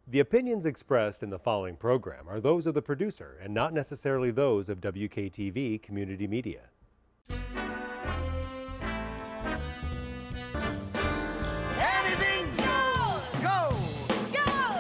The opinions expressed in the following program are those of the producer and not necessarily those of WKTV Community Media. Anything goes! Go! Go!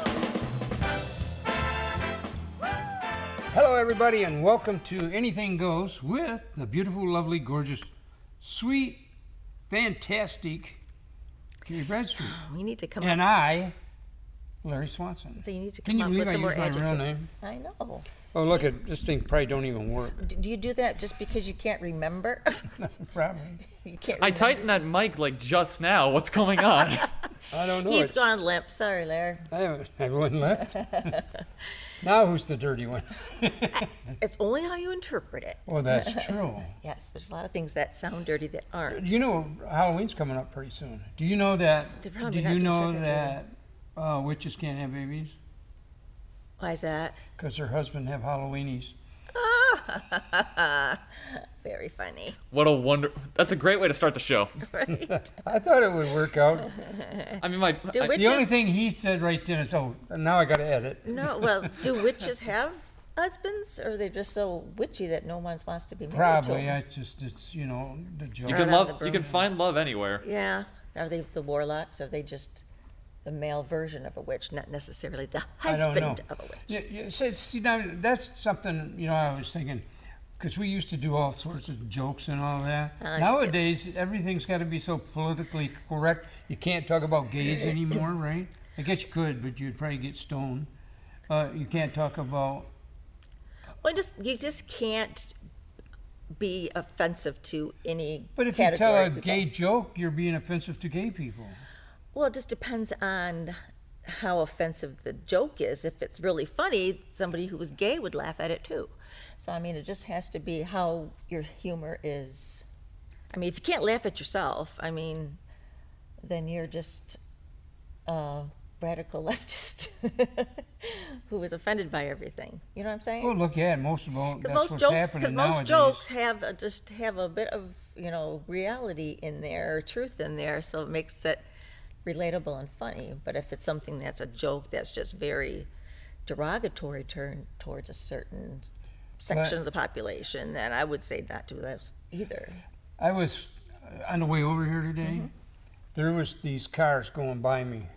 Hello, everybody, and welcome to Anything Goes with the beautiful, lovely, gorgeous, sweet, fantastic Carrie Bradstreet. We need to come And up. I, Larry Swanson. So you need to Can come you up believe with I some more used my real adjectives. name? I know. Oh, look at this thing. Probably don't even work. Do you do that just because you can't remember? Probably. You can't. I Remember. tightened that mic like just now. What's going on? I don't know. He's It's- gone limp. Sorry, Larry. I haven't. Everyone left. Now who's the dirty one? It's only how you interpret it. Oh, that's true. Yes, there's a lot of things that sound dirty that aren't. You know, Halloween's coming up pretty soon. Do you know that? They're Do probably you not doing know trick or that witches can't have babies Why is that? because their husband have Halloweenies? Very funny. What a wonder. That's a great way to start the show. Right? I thought it would work out. I mean, Do I- witches? The only thing he said right then is, "Oh, now I got to edit." No. Well, do witches have husbands, or are they just so witchy that no one wants to be married Probably. to 'em? It's the joke. you Right can on the love. You broom. can find love anywhere. Yeah. Are they the warlocks? Are they just the male version of a witch, not necessarily the I don't know. husband of a witch? See, now that's something I was thinking, because we used to do all sorts of jokes and all that. I like Nowadays, everything's got to be so politically correct. You can't talk about gays anymore, right? I guess you could, but you'd probably get stoned. You can't talk about. Well, you just can't be offensive to any But if you category tell a of people. gay joke, you're being offensive to gay people. Well, it just depends on how offensive the joke is. If it's really funny, somebody who was gay would laugh at it too. So, I mean, it just has to be how your humor is. I mean, if you can't laugh at yourself, I mean, then you're just a radical leftist who was offended by everything. You know what I'm saying? Well, look, yeah, most of all, that's Because what's most happening nowadays. jokes have just have a bit of reality in there, or truth in there, so it makes it relatable and funny. But if it's something that's a joke that's just very derogatory towards a certain section of the population, then I would say not do that either. I was on the way over here today. There was these cars going by me,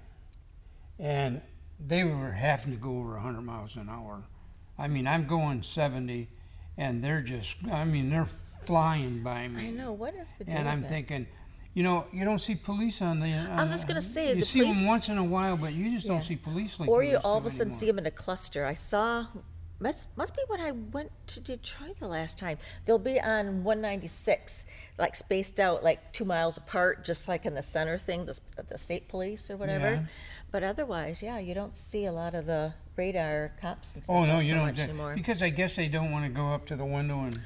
and they were having to go over 100 miles an hour. I mean, I'm going 70, and they're they're flying by me. I know, what is the deal And I'm with that? thinking, you don't see police on the. I was just gonna say, you the see police- them once in a while, but you just Yeah. don't see police like. Or we you used all to of a sudden anymore. see them in a cluster. I saw, must be when I went to Detroit the last time. They'll be on 196, like spaced out like 2 miles apart, just like in the center thing, the state police or whatever. Yeah. But otherwise, yeah, you don't see a lot of the radar cops and stuff Oh no, out you so don't. much anymore. Because I guess they don't want to go up to the window and.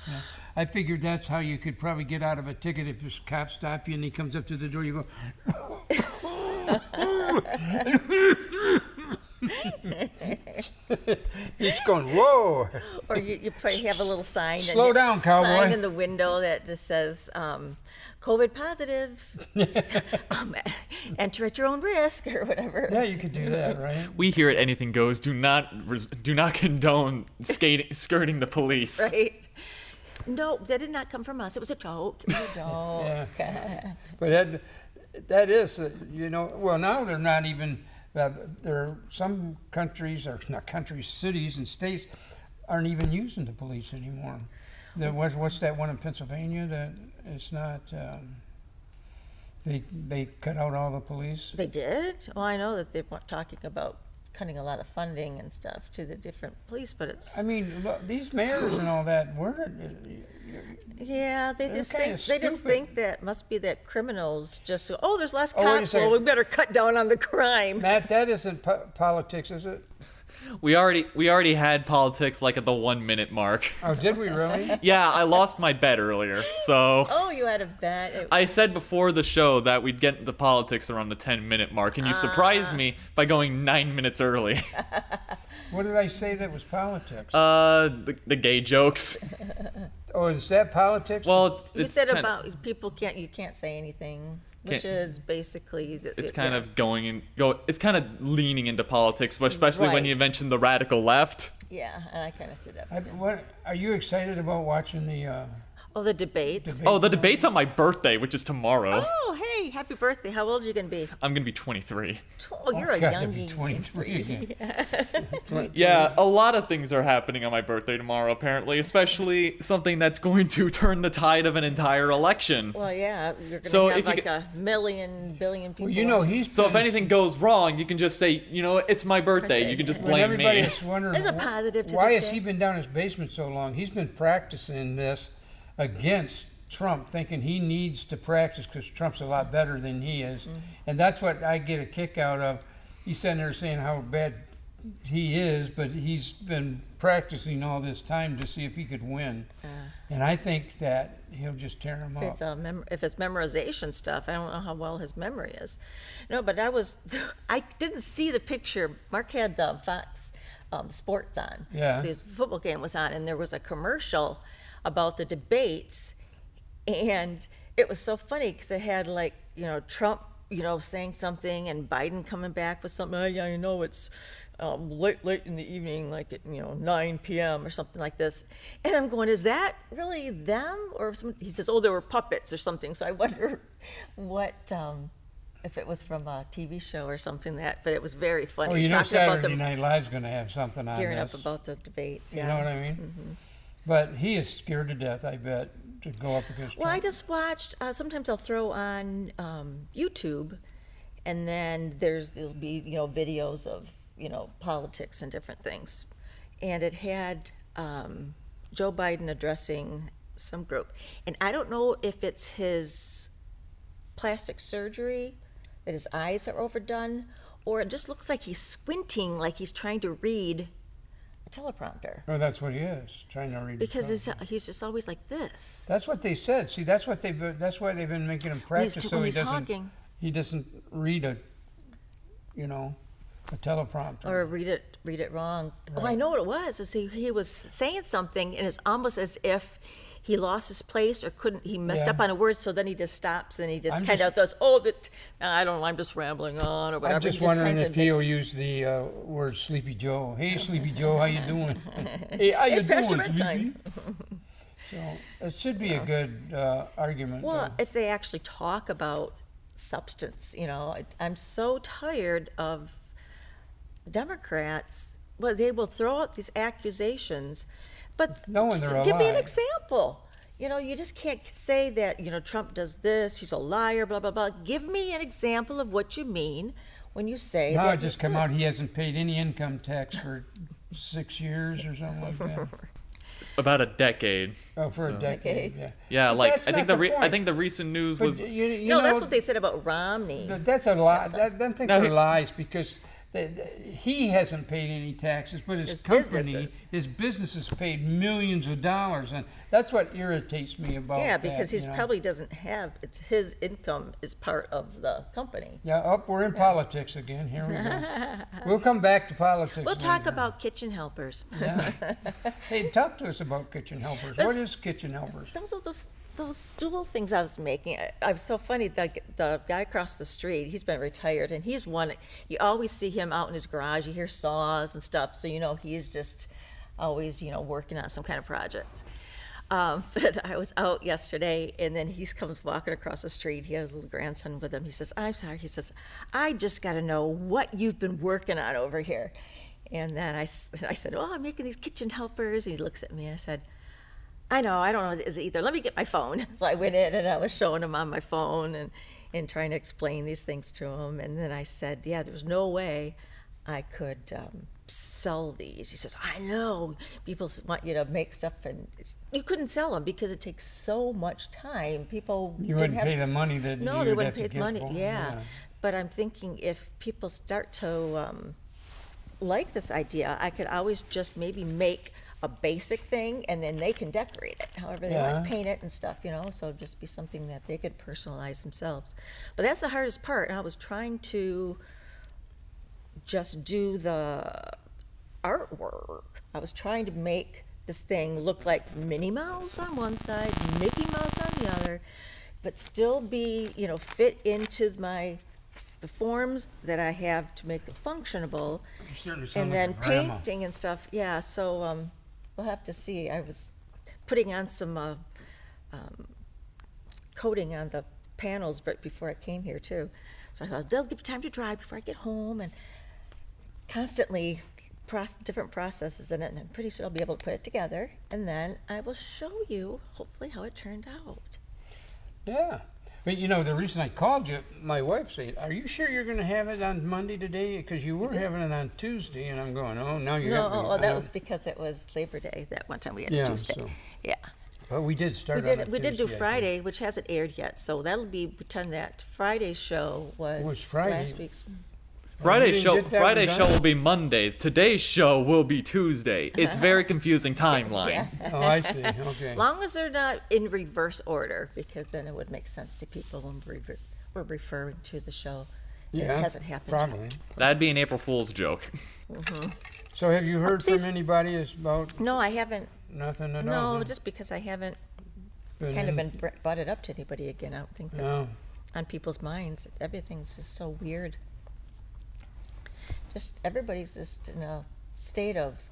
I figured that's how you could probably get out of a ticket if this cop stops you and he comes up to the door. You go. He's going, whoa! Or you probably have a little sign. Slow down, cowboy. Sign in the window that just says, COVID positive, enter at your own risk, or whatever. Yeah, you could do that, right? We here at Anything Goes do not condone skirting the police. Right? No, that did not come from us. It was a joke. It was a joke. Yeah. But that is, well, now they're not even, there are some countries, or not countries, cities and states aren't even using the police anymore. What's that one in Pennsylvania that it's not, they cut out all the police? They did? Well, I know that they were talking about cutting a lot of funding and stuff to the different police, but it's... I mean, look, these mayors and all that, Yeah, they They're just kinda stupid. think that must be that criminals just go, oh, there's less Oh, wait a cops, well, second. we better cut down on the crime. Matt, that isn't politics, is it? We already had politics like at the 1 minute mark. Oh, did we really? Yeah, I lost my bet earlier, so Oh, you had a bet. I said before the show that we'd get into politics around the 10-minute mark, and you surprised me by going 9 minutes early. What did I say that was politics? The gay jokes. Oh, is that politics? Well, You it's said kinda- about you can't say anything. which is basically It's kind of it's kind of leaning into politics, but especially when Right. you mentioned the radical left. Yeah, and I kind of did that. What are you excited about watching the? Oh, the debates. Debate? Oh, the debate's on my birthday, which is tomorrow. Oh, hey, happy birthday. How old are you going to be? I'm gonna be 23. Oh, you're a God, young to be 23 again. Yeah, a lot of things are happening on my birthday tomorrow, apparently, especially something that's going to turn the tide of an entire election. Well, yeah, you're going to So have if you like get- a million, billion people. Well, you know watching. he's. So if been- anything goes wrong, you can just say, it's my birthday. You can just when blame me. everybody's wondering There's a positive to why this has he day. been down in his basement so long? He's been practicing this against Trump, thinking he needs to practice because Trump's a lot better than he is, and that's what I get a kick out of. He's sitting there saying how bad he is, but he's been practicing all this time to see if he could win, and I think that he'll just tear him If up. it's, if it's memorization stuff, I don't know how well his memory is. No, but I didn't see the picture. Mark had the Fox Sports on. Yeah. So his football game was on, and there was a commercial about the debates, and it was so funny because it had like, Trump, saying something and Biden coming back with something. Oh, yeah, it's late in the evening, like at 9 p.m. or something like this. And I'm going, is that really them? Or he says, oh, there were puppets or something. So I wonder what if it was from a TV show or something but it was very funny. Oh, you know, Talking about Saturday them Night Live's going to have something on gearing this. up about the debates. You Yeah. know what I mean? But he is scared to death, I bet, to go up against Well, I Trump. just watched. Sometimes I'll throw on YouTube, and then there'll be videos of politics and different things, and it had Joe Biden addressing some group, and I don't know if it's his plastic surgery that his eyes are overdone, or it just looks like he's squinting, like he's trying to read a teleprompter, Oh, that's what he is, trying to read. because Trump. he's just always like this. That's what they said. See, that's why they've been making him When he's, practice so when he he's doesn't talking. he doesn't read a teleprompter. Or read it wrong. Oh, I Right. know what it was. Is he was saying something, and it's almost as if he lost his place or he messed Yeah. up on a word. So then he just stops and he just I'm kind of just- goes, I don't know, I'm just rambling on or whatever. I'm just He wondering kinds if of he'll use the word Sleepy Joe. Hey, Sleepy Joe, how you doing? Hey, how you It's past doing, your bedtime. Sleepy? So it should be a good argument. Well, though. if they actually talk about substance, I'm so tired of Democrats. Well, they will throw out these accusations, but Knowing they're a give me an lie. example. You just can't say that, Trump does this, he's a liar, blah, blah, blah. Give me an example of what you mean when you say Now that it just he's come out this. he hasn't paid any income tax for 6 years or something like that. About a decade. Oh, for a decade, yeah. Yeah, But like that's I think not the the I point. think the recent news But was you No, know, that's what they said about Romney. That's a lie. Them things Now are he- lies because he hasn't paid any taxes, but his company, businesses. his business has paid millions of dollars, and that's what irritates me about. Yeah, because that, he's probably doesn't have, it's his income is part of the company. Yeah, we're in politics again. Here we go. We'll come back to politics. We'll talk later. about kitchen helpers. Yeah. Hey, talk to us about kitchen helpers. What is kitchen helpers? Those are those stool things I was making. I was so funny. The guy across the street, he's been retired, and he's one. You always see him out in his garage. You hear saws and stuff, so he's just always working on some kind of projects. But I was out yesterday, and then he comes walking across the street. He has his little grandson with him. He says, "I'm sorry." He says, "I just got to know what you've been working on over here." And then I said, "Oh, I'm making these kitchen helpers." And he looks at me, and I said, I know, I don't know what it is either. Let me get my phone. So I went in and I was showing him on my phone and trying to explain these things to him. And then I said, yeah, there's no way I could sell these. He says, I know. People want you to make stuff, and you couldn't sell them because it takes so much time. People You didn't wouldn't have, pay the money that no, you they would wouldn't have pay to the money. give for. Yeah. But I'm thinking if people start to like this idea, I could always just maybe make a basic thing, and then they can decorate it however they want, Yeah. paint it and stuff, so just be something that they could personalize themselves. But that's the hardest part. I was trying to just do the artwork. I was trying to make this thing look like Minnie Mouse on one side, Mickey Mouse on the other, but still be, fit into the forms that I have to make it functionable. You certainly sound And like then a grandma. painting and stuff, yeah, so, we'll have to see. I was putting on some, coating on the panels but before I came here too. So I thought, they'll give time to dry before I get home, and constantly different processes in it, and I'm pretty sure I'll be able to put it together, and then I will show you, hopefully, how it turned out. Yeah. But the reason I called you, my wife said, "Are you sure you're going to have it on Monday today? Because you were having it on Tuesday." And I'm going, "Oh, now you have to." No, that was because it was Labor Day that one time we had Yeah, a Tuesday. so- Yeah. But we did start. We did do Friday, which hasn't aired yet, so that'll be, pretend that Friday's show was Friday? last week's. Friday's didn't show get that Friday's one show done? will be Monday. Today's show will be Tuesday. It's very confusing timeline. Yeah. Oh, I see. Okay. As long as they're not in reverse order, because then it would make sense to people when we're referring to the show. Yeah. It hasn't happened yet. Probably. That'd be an April Fool's joke. So have you heard Oopsies. from anybody about No, I haven't. nothing at all? No, then? just because I haven't Been kind of in- been brought it up to anybody again. I don't think that's No. on people's minds. Everything's just so weird. Just everybody's just in a state of,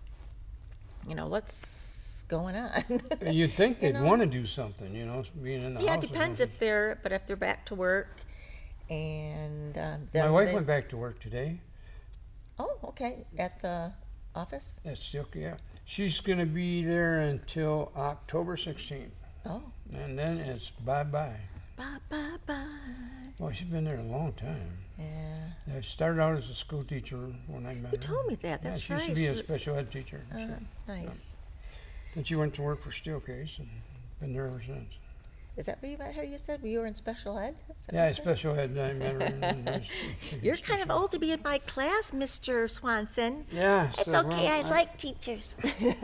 what's going on. You'd think they'd know? want to do something, being in the Yeah, house. it or depends something. if they're back to work, and My then wife they- went back to work today. Oh, okay, at the office. That's still, yeah. She's going to be there until October 16th. Oh, And then it's bye-bye. bye bye bye. Well, she's been there a long time. Yeah. I started out as a school teacher when I met her. You told me that. Yeah, That's she right. used to be a was- special ed teacher. Nice. Then she went to work for Steelcase and been there ever since. Is that where you met her? You said you were in special ed. Is that Yeah, what you said? special ed. I met her in high school. You're kind of old to be in my class, Mr. Swanson. Yeah. It's so, okay. well, I like teachers.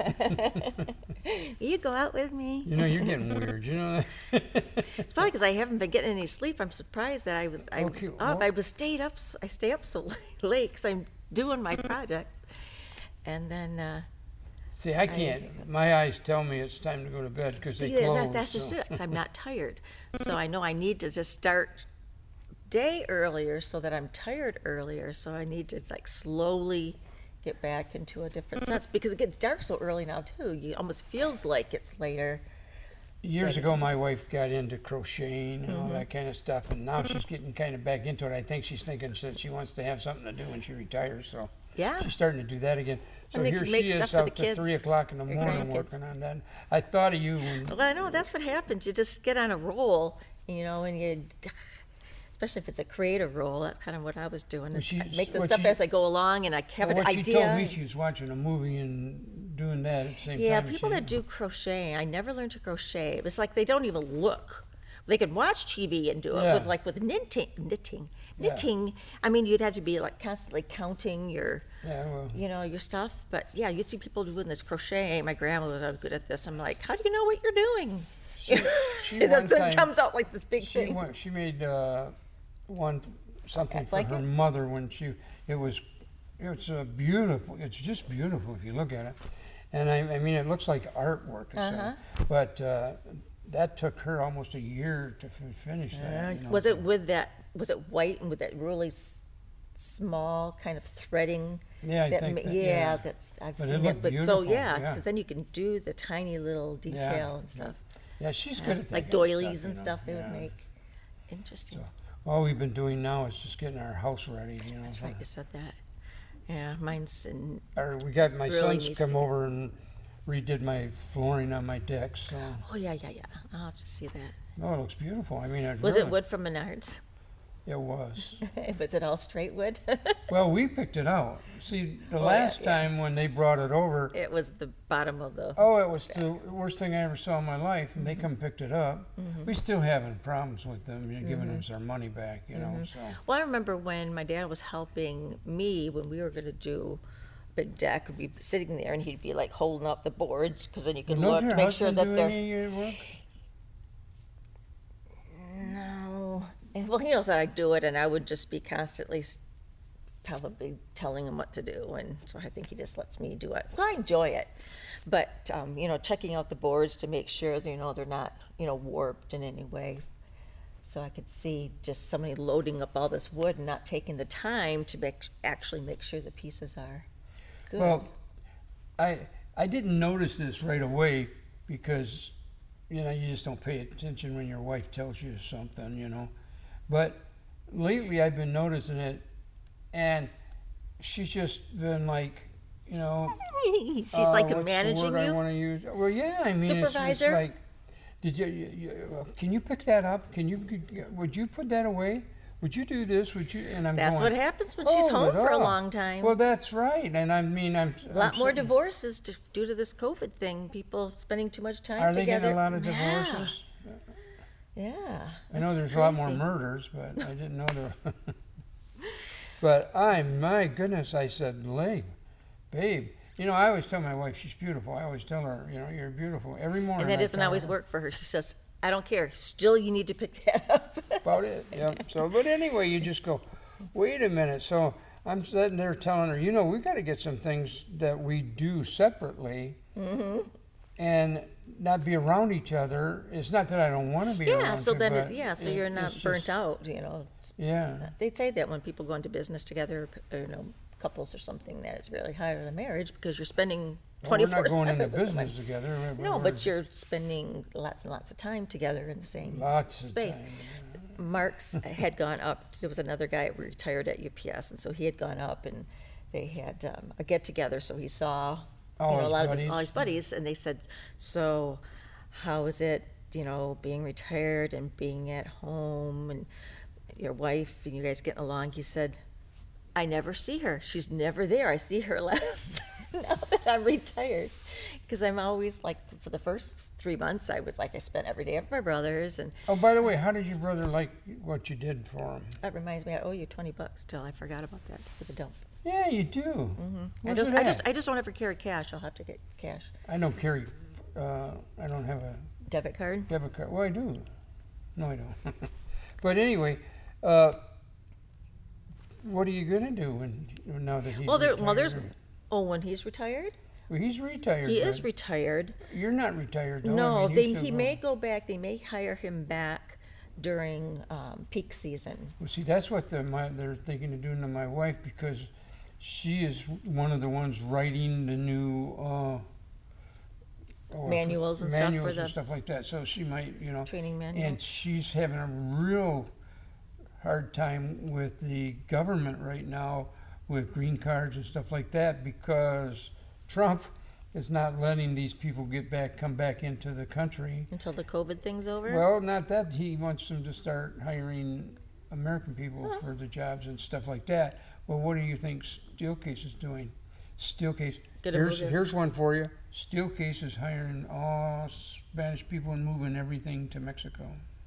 You go out with me. You're getting weird. It's probably because I haven't been getting any sleep. I'm surprised that I was Okay, up. well- I stay up so late because I'm doing my project, and then See, I can't. My eyes tell me it's time to go to bed because they close. that's just so. it. 'Cause I'm not tired, so I know I need to just start day earlier so that I'm tired earlier. So I need to slowly get back into a different sense because it gets dark so early now too. You almost feels like it's later. Years ago, my wife got into crocheting and Mm-hmm. all that kind of stuff, and now she's getting kind of back into it. I think she's thinking that she wants to have something to do when she retires, so Yeah. she's starting to do that again. So And they here can she make is stuff for the out to 3 kids, o'clock in the your morning grandkids. working on that. I thought of you when Well, I know that's what happens. You just get on a roll, and you, especially if it's a creative role. That's kind of what I was doing. Well, I make the what stuff she- as I go along, and I have an what she idea. told me she was watching a movie and doing that at the same Yeah, time. people that do crochet, I never learned to crochet. It's like they don't even look. They can watch TV and do it Yeah. with knitting. I mean, you'd have to be constantly counting your, Yeah, well, your stuff. But yeah, you see people doing this crochet. My grandma was good at this. I'm like, how do you know what you're doing? she It one time, comes out like this big she, thing. she made something for Like her it? mother when it's a beautiful. It's just beautiful if you look at it, and I mean it looks like artwork. Uh-huh. But that took her almost a year to finish that. Was it with that? Was it white and with that really small kind of threading? Yeah, I think that, yeah. That's I've But it seen looked that. But so beautiful, yeah, yeah. because then you can do the tiny little detail and stuff. Yeah, she's good at that Like kind of doilies and you know, stuff they yeah. would make. Interesting. All we've been doing now is just getting our house ready. That's right, you said that. Yeah, mine's in. We got my Really sons needs come to get- over and redid my flooring on my deck. So, Oh yeah. I'll have to see that. no, it looks beautiful. I mean, Was it wood from Menards? It was. Was it all straight wood? Well, we picked it out. See, the Oh, yeah, last yeah. time when they brought it over, It was the bottom of the. oh, it was the worst thing I ever saw in my life, and they come and picked it up. Mm-hmm. We still having problems with them, giving us our money back, Mm-hmm. So, Well, I remember when my dad was helping me when we were going to do a big deck. We'd be sitting there, and he'd be holding up the boards because then you could Don't look your to make sure husband that do they're. any of your work? No. Well, he knows that I do it, and I would just be constantly probably telling him what to do, and so I think he just lets me do it. Well, I enjoy it, but checking out the boards to make sure they're not warped in any way. So I could see just somebody loading up all this wood and not taking the time to actually make sure the pieces are good. Well, I didn't notice this right away because, you know, you just don't pay attention when your wife tells you something, you know. But lately I've been noticing it, and she's just been like, you know, She's like what's the managing word I you. want to use? Well, yeah, I mean, it's Supervisor? like, did can you pick that up? Would you put that away? Would you do this? Would you? And I'm That's going, what happens when she's "Hold home it for a up." long time. Well, that's right, and I mean, a lot I'm more so- divorces due to this COVID thing. People spending too much time Are they together. getting a lot of Yeah. divorces? Yeah. I know that's there's a lot more crazy. murders, but I didn't know there. But my goodness, I said, babe, you know, I always tell my wife she's beautiful. I always tell her, you know, you're beautiful every morning. And that I doesn't tell always her work for her. She says, I don't care. Still, you need to pick that up. about it. Yeah. So, but anyway, you just go, wait a minute. So I'm sitting there telling her, you know, we got to get some things that we do separately, and not be around each other. It's not that I don't want to be around. Yeah, so you, then, but so you're not it's burnt just- out, you know. Yeah. They'd say that when people go into business together, or, you know, couples or something, that it's really harder than marriage because you're spending Well, we're 24/7 not going into with someone. business together. No, we're- but you're spending lots and lots of time together in the same Lots of space. time. Mark's had gone up. There was another guy retired at UPS, and so he had gone up, and they had a get together. So he saw, All you know, a his lot of buddies? all his buddies, and they said, "So, how is it, you know, being retired and being at home, and your wife and you guys getting along?" He said, "I never see her. She's never there. I see her less now that I'm retired, because I'm always like for the first 3 months I was like I spent every day at my brother's, and Oh, by the way, how did your brother like what you did for him? that reminds me I owe you $20 till I forgot about that for the dump. Yeah, you do. I Where's just, it I just, at? I just don't ever carry cash. I'll have to get cash. I don't carry. I don't have a Debit card. debit card. Well, I do. No, I don't. But anyway, what are you gonna do when now that he's Well, retired? when he's retired, Well, he's retired. he is but retired. You're not retired, though. No, I mean, you still he go. may go back. They may hire him back during peak season. Well, see, that's what they're thinking of doing to my wife because she is one of the ones writing the new Manuals and stuff for manuals and the stuff like that. So she might, you know, training and manuals. she's having a real hard time with the government right now with green cards and stuff like that because Trump is not letting these people come back into the country. Until the COVID thing's over. Well, not that he wants them to start hiring American people for the jobs and stuff like that. Well, what do you think Steelcase is doing? Steelcase. Gonna move it. Here's one for you. Steelcase is hiring all Spanish people and moving everything to Mexico.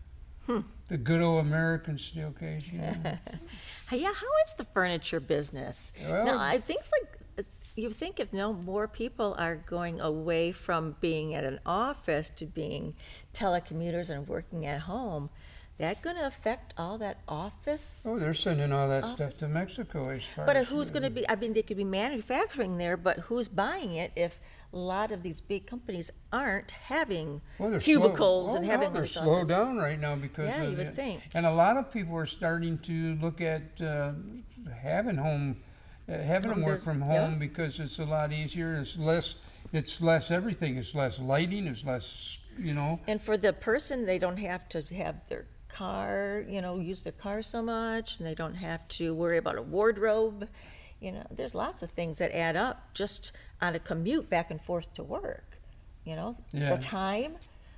The good old American Steelcase, you know. Hey, yeah, how is the furniture business? Well- No, I think you think if more people are going away from being at an office to being telecommuters and working at home, that going to affect all that office? Oh, they're sending all that stuff to Mexico as far But as who's going to be? I mean, they could be manufacturing there, but who's buying it if a lot of these big companies aren't having Well, they're cubicles slow. and Oh, having no, they're these slowed office- down right now because Yeah, of you would it. think. And a lot of people are starting to look at having them work bus- from yeah. home because it's a lot easier. It's less everything. It's less lighting. It's less, you know. And for the person, they don't have to have their car, use their car so much, and they don't have to worry about a wardrobe. There's lots of things that add up just on a commute back and forth to work. Yeah. The time,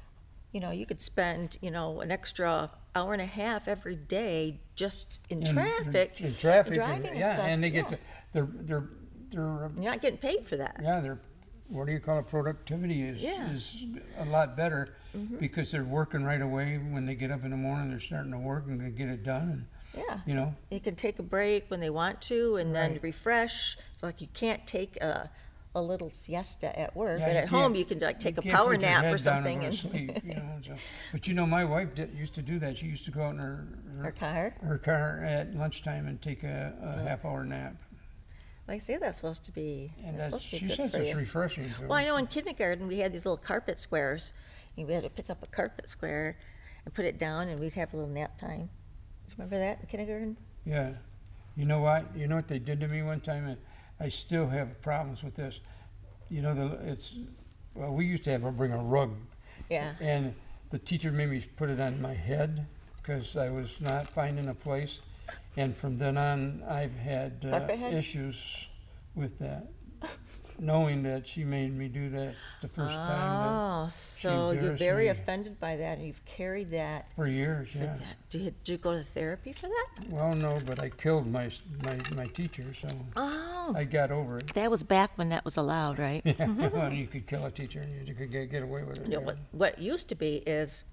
you could spend, an extra hour and a half every day just in traffic. In traffic. Driving and yeah, stuff. and they yeah. get they're You're not getting paid for that. yeah, their what do you call it? Productivity is Yeah. is a lot better because they're working right away when they get up in the morning. They're starting to work and they get it done. Yeah. And, You can take a break when they want to and then Right. refresh. It's like you can't take a little siesta at work, Yeah, but you at home can't- you can take a can't power put your nap head or down something and go to in sleep, so. But my wife used to do that. She used to go out in her car. her car at lunchtime and take a half-hour nap. Like I say, that's supposed to be. And that's supposed to be she good says for it's you. refreshing. So. Well, I know in kindergarten we had these little carpet squares. We had to pick up a carpet square, and put it down, and we'd have a little nap time. Do you remember that in kindergarten? Yeah. You know what? You know what they did to me one time? And I still have problems with this. You know, well, we used to bring a rug, Yeah. and the teacher made me put it on my head because I was not finding a place. And from then on, I've had Carpet head? issues with that. Knowing that she made me do that the first time Oh, so you're embarrassed very me. offended by that, and you've carried that for years, for yeah. that. Did you go to therapy for that? Well, no, but I killed my teacher, so Oh, I got over it. that was back when that was allowed, right? Yeah, well, you could kill a teacher and you could get away with it. You know, yeah. what used to be is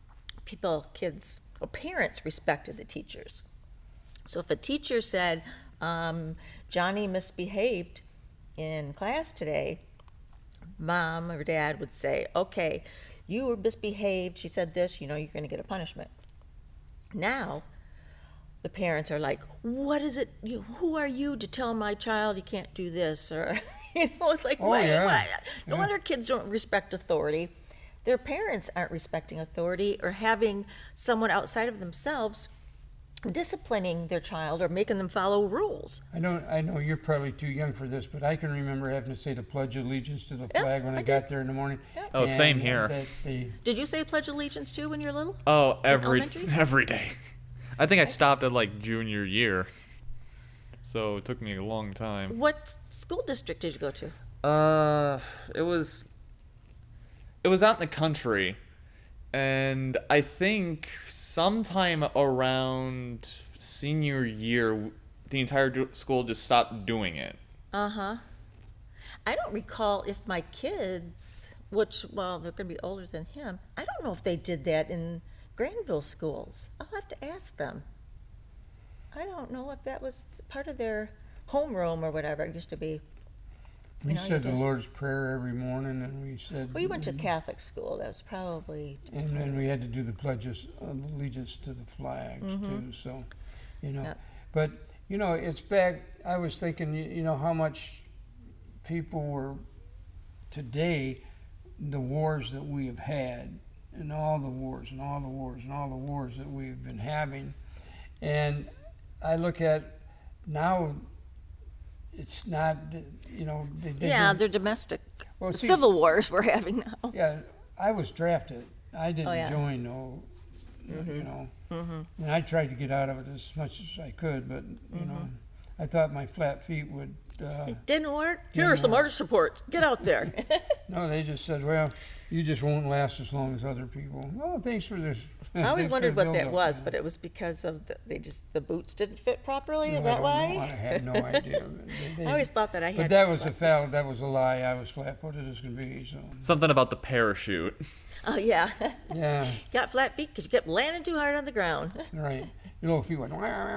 kids, or parents respected the teachers. So if a teacher said, Johnny misbehaved in class today, mom or dad would say, okay, you were misbehaved, she said this, you're going to get a punishment. Now, the parents are like, what is it, who are you to tell my child he can't do this? Or, it's like, Oh, wait, yeah. what? No Yeah. wonder kids don't respect authority. Their parents aren't respecting authority or having someone outside of themselves disciplining their child or making them follow rules. I know you're probably too young for this, but I can remember having to say the Pledge of Allegiance to the flag when I got there in the morning. Oh, same And here. that they- Did you say Pledge Allegiance too when you were little? Oh, elementary? every day. I think I stopped at like junior year, so it took me a long time. What school district did you go to? It was out in the country, and I think sometime around senior year, the entire school just stopped doing it. Uh-huh. I don't recall if my kids, which, well, they're going to be older than him, I don't know if they did that in Granville schools. I'll have to ask them. I don't know if that was part of their homeroom or whatever it used to be. We you said the did. Lord's Prayer every morning, and we said. Well, you went to Catholic school. That was probably. And then we had to do the pledges of allegiance to the flags too. So, Yep. but it's back. I was thinking, how much people were today, the wars that we have had, and all the wars and all the wars and all the wars that we've been having, and I look at now. It's not, they Yeah, didn't- they're domestic. Well, see- Civil wars we're having now. Yeah, I was drafted. I didn't Oh, yeah. join, and I tried to get out of it as much as I could, but, I thought my flat feet would, It didn't work. Here Didn't are some work. artist supports. Get out there. no, they just said, well, you just won't last as long as other people. Well, thanks for this. I always thanks for wondered the what that build-up. was, but it was because of the boots didn't fit properly. Is No, I that don't why? know. I had no idea. They- I always thought that I had. but that was a foul. That was a lie. I was flat-footed as can be. So Something about the parachute. Oh yeah, yeah, got flat feet because you kept landing too hard on the ground. right. Your little feet went.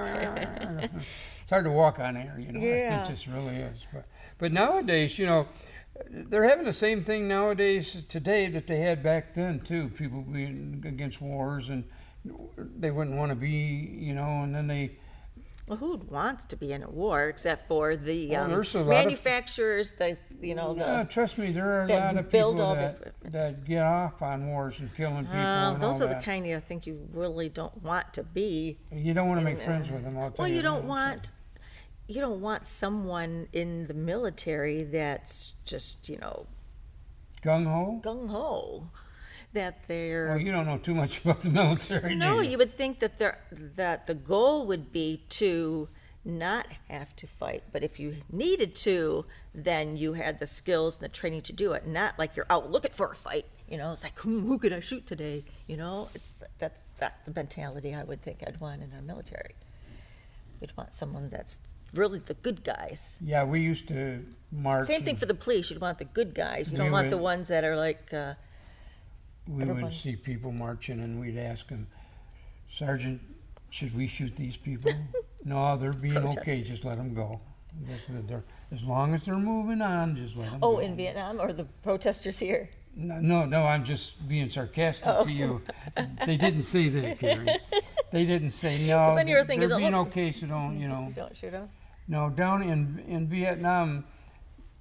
It's hard to walk on air, Yeah. It just really is. But nowadays, they're having the same thing nowadays today that they had back then too. People being against wars and they wouldn't want to be, and then they. Well, who wants to be in a war except for the there's a lot of- manufacturers? Yeah, trust me, there are a that lot of build people all the that, equipment. that get off on wars and killing people. and those all are the that. kind I think you really don't want to be. You don't want to make in, friends with them. I'll tell Well, you. you don't that. want. You don't want someone in the military that's just Gung ho. gung ho, that they're. Well, you don't know too much about the military. No, do you would think that that the goal would be to not have to fight, but if you needed to, then you had the skills and the training to do it. Not like you're out looking for a fight. It's like who could I shoot today? That's the mentality I would think I'd want in our military. We'd want someone that's really the good guys. Yeah, we used to march. Same thing and for the police. You'd want the good guys. You We don't want the would- ones that are like. We would everyone's- see people marching, and we'd ask them, Sergeant, should we shoot these people? No, they're being okay. Protesters. Just let them go. As long as they're moving on, just let them Oh, go. in Vietnam or the protesters here? No, I'm just being sarcastic to you. They didn't say that, Karen. They didn't say no. 'Cause then you were thinking, they're being oh, okay, so don't, Don't shoot them. No, down in Vietnam,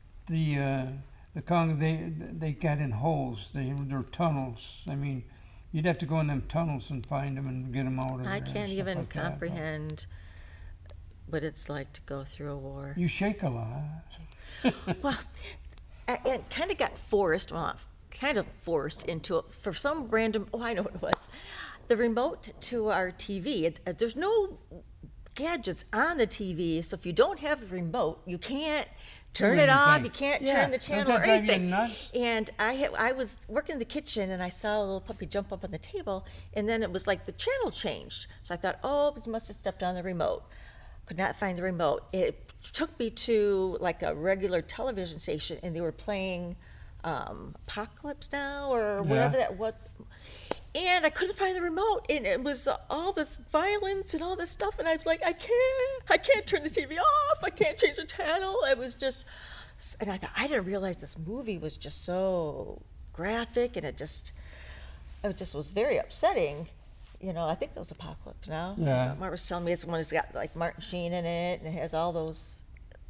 the Cong they got in holes. They're tunnels. I mean, you'd have to go in them tunnels and find them and get them out of there. I and can't stuff even like that, but comprehend what it's like to go through a war. You shake a lot. Well, I kind of got forced, well, not kind of forced into it for some random, oh, I know what it was. The remote to our TV, there's no gadgets on the TV, so if you don't have the remote, you can't turn it off, anything. you can't Yeah, turn the don't channel or that drive you anything. nuts? And I was working in the kitchen and I saw a little puppy jump up on the table, and then it was like the channel changed. So I thought, oh, you must have stepped on the remote. Could not find the remote. It took me to like a regular television station, and they were playing Apocalypse Now or whatever that was. And I couldn't find the remote, and it was all this violence and all this stuff, and I was like, I can't turn the TV off, I can't change the channel. It was just, and I thought, I didn't realize this movie was just so graphic, and it just was very upsetting. You know, I think that was Apocalypse Now. Yeah. Mark was telling me it's the one that's got like Martin Sheen in it, and it has all those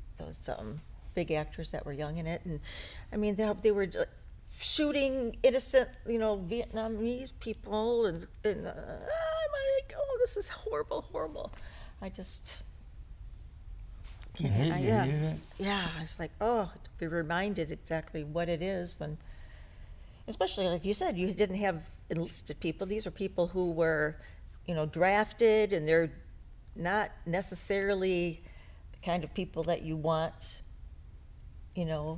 big actors that were young in it, and I mean they were shooting innocent, you know, Vietnamese people, and I'm like, oh, this is horrible. I just You hated it? yeah, I was like, oh, to be reminded exactly what it is when, especially like you said, you didn't have enlisted people. These are people who were, you know, drafted, and they're not necessarily the kind of people that you want, you know,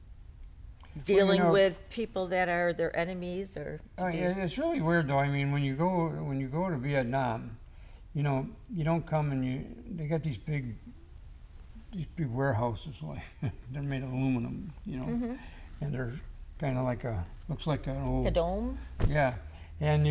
dealing know- with people that are their enemies or to be, It's really weird though. I mean, when you go to Vietnam, you know, you don't come and they got these big warehouses, like they're made of aluminum, you know, and they're kind of like looks like an old a dome. Yeah, and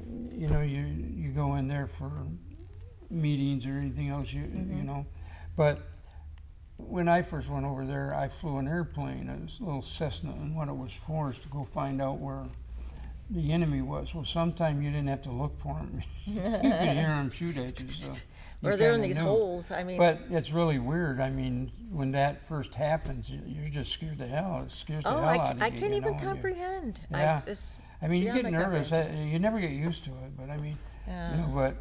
you go in there for meetings or anything else, you know, but when I first went over there, I flew an airplane, a little Cessna, and what it was for is to go find out where the enemy was. Well, sometime you didn't have to look for them; you could hear them shoot at you. So you Or they're in kinda these knew. holes. I mean, But it's really weird. I mean, when that first happens, you're just scared the hell. It scares the oh, hell out of you. I can't you even know, and comprehend. Yeah. I mean, you beyond get my nervous. comprehension. You never get used to it. But I mean, Yeah. you know,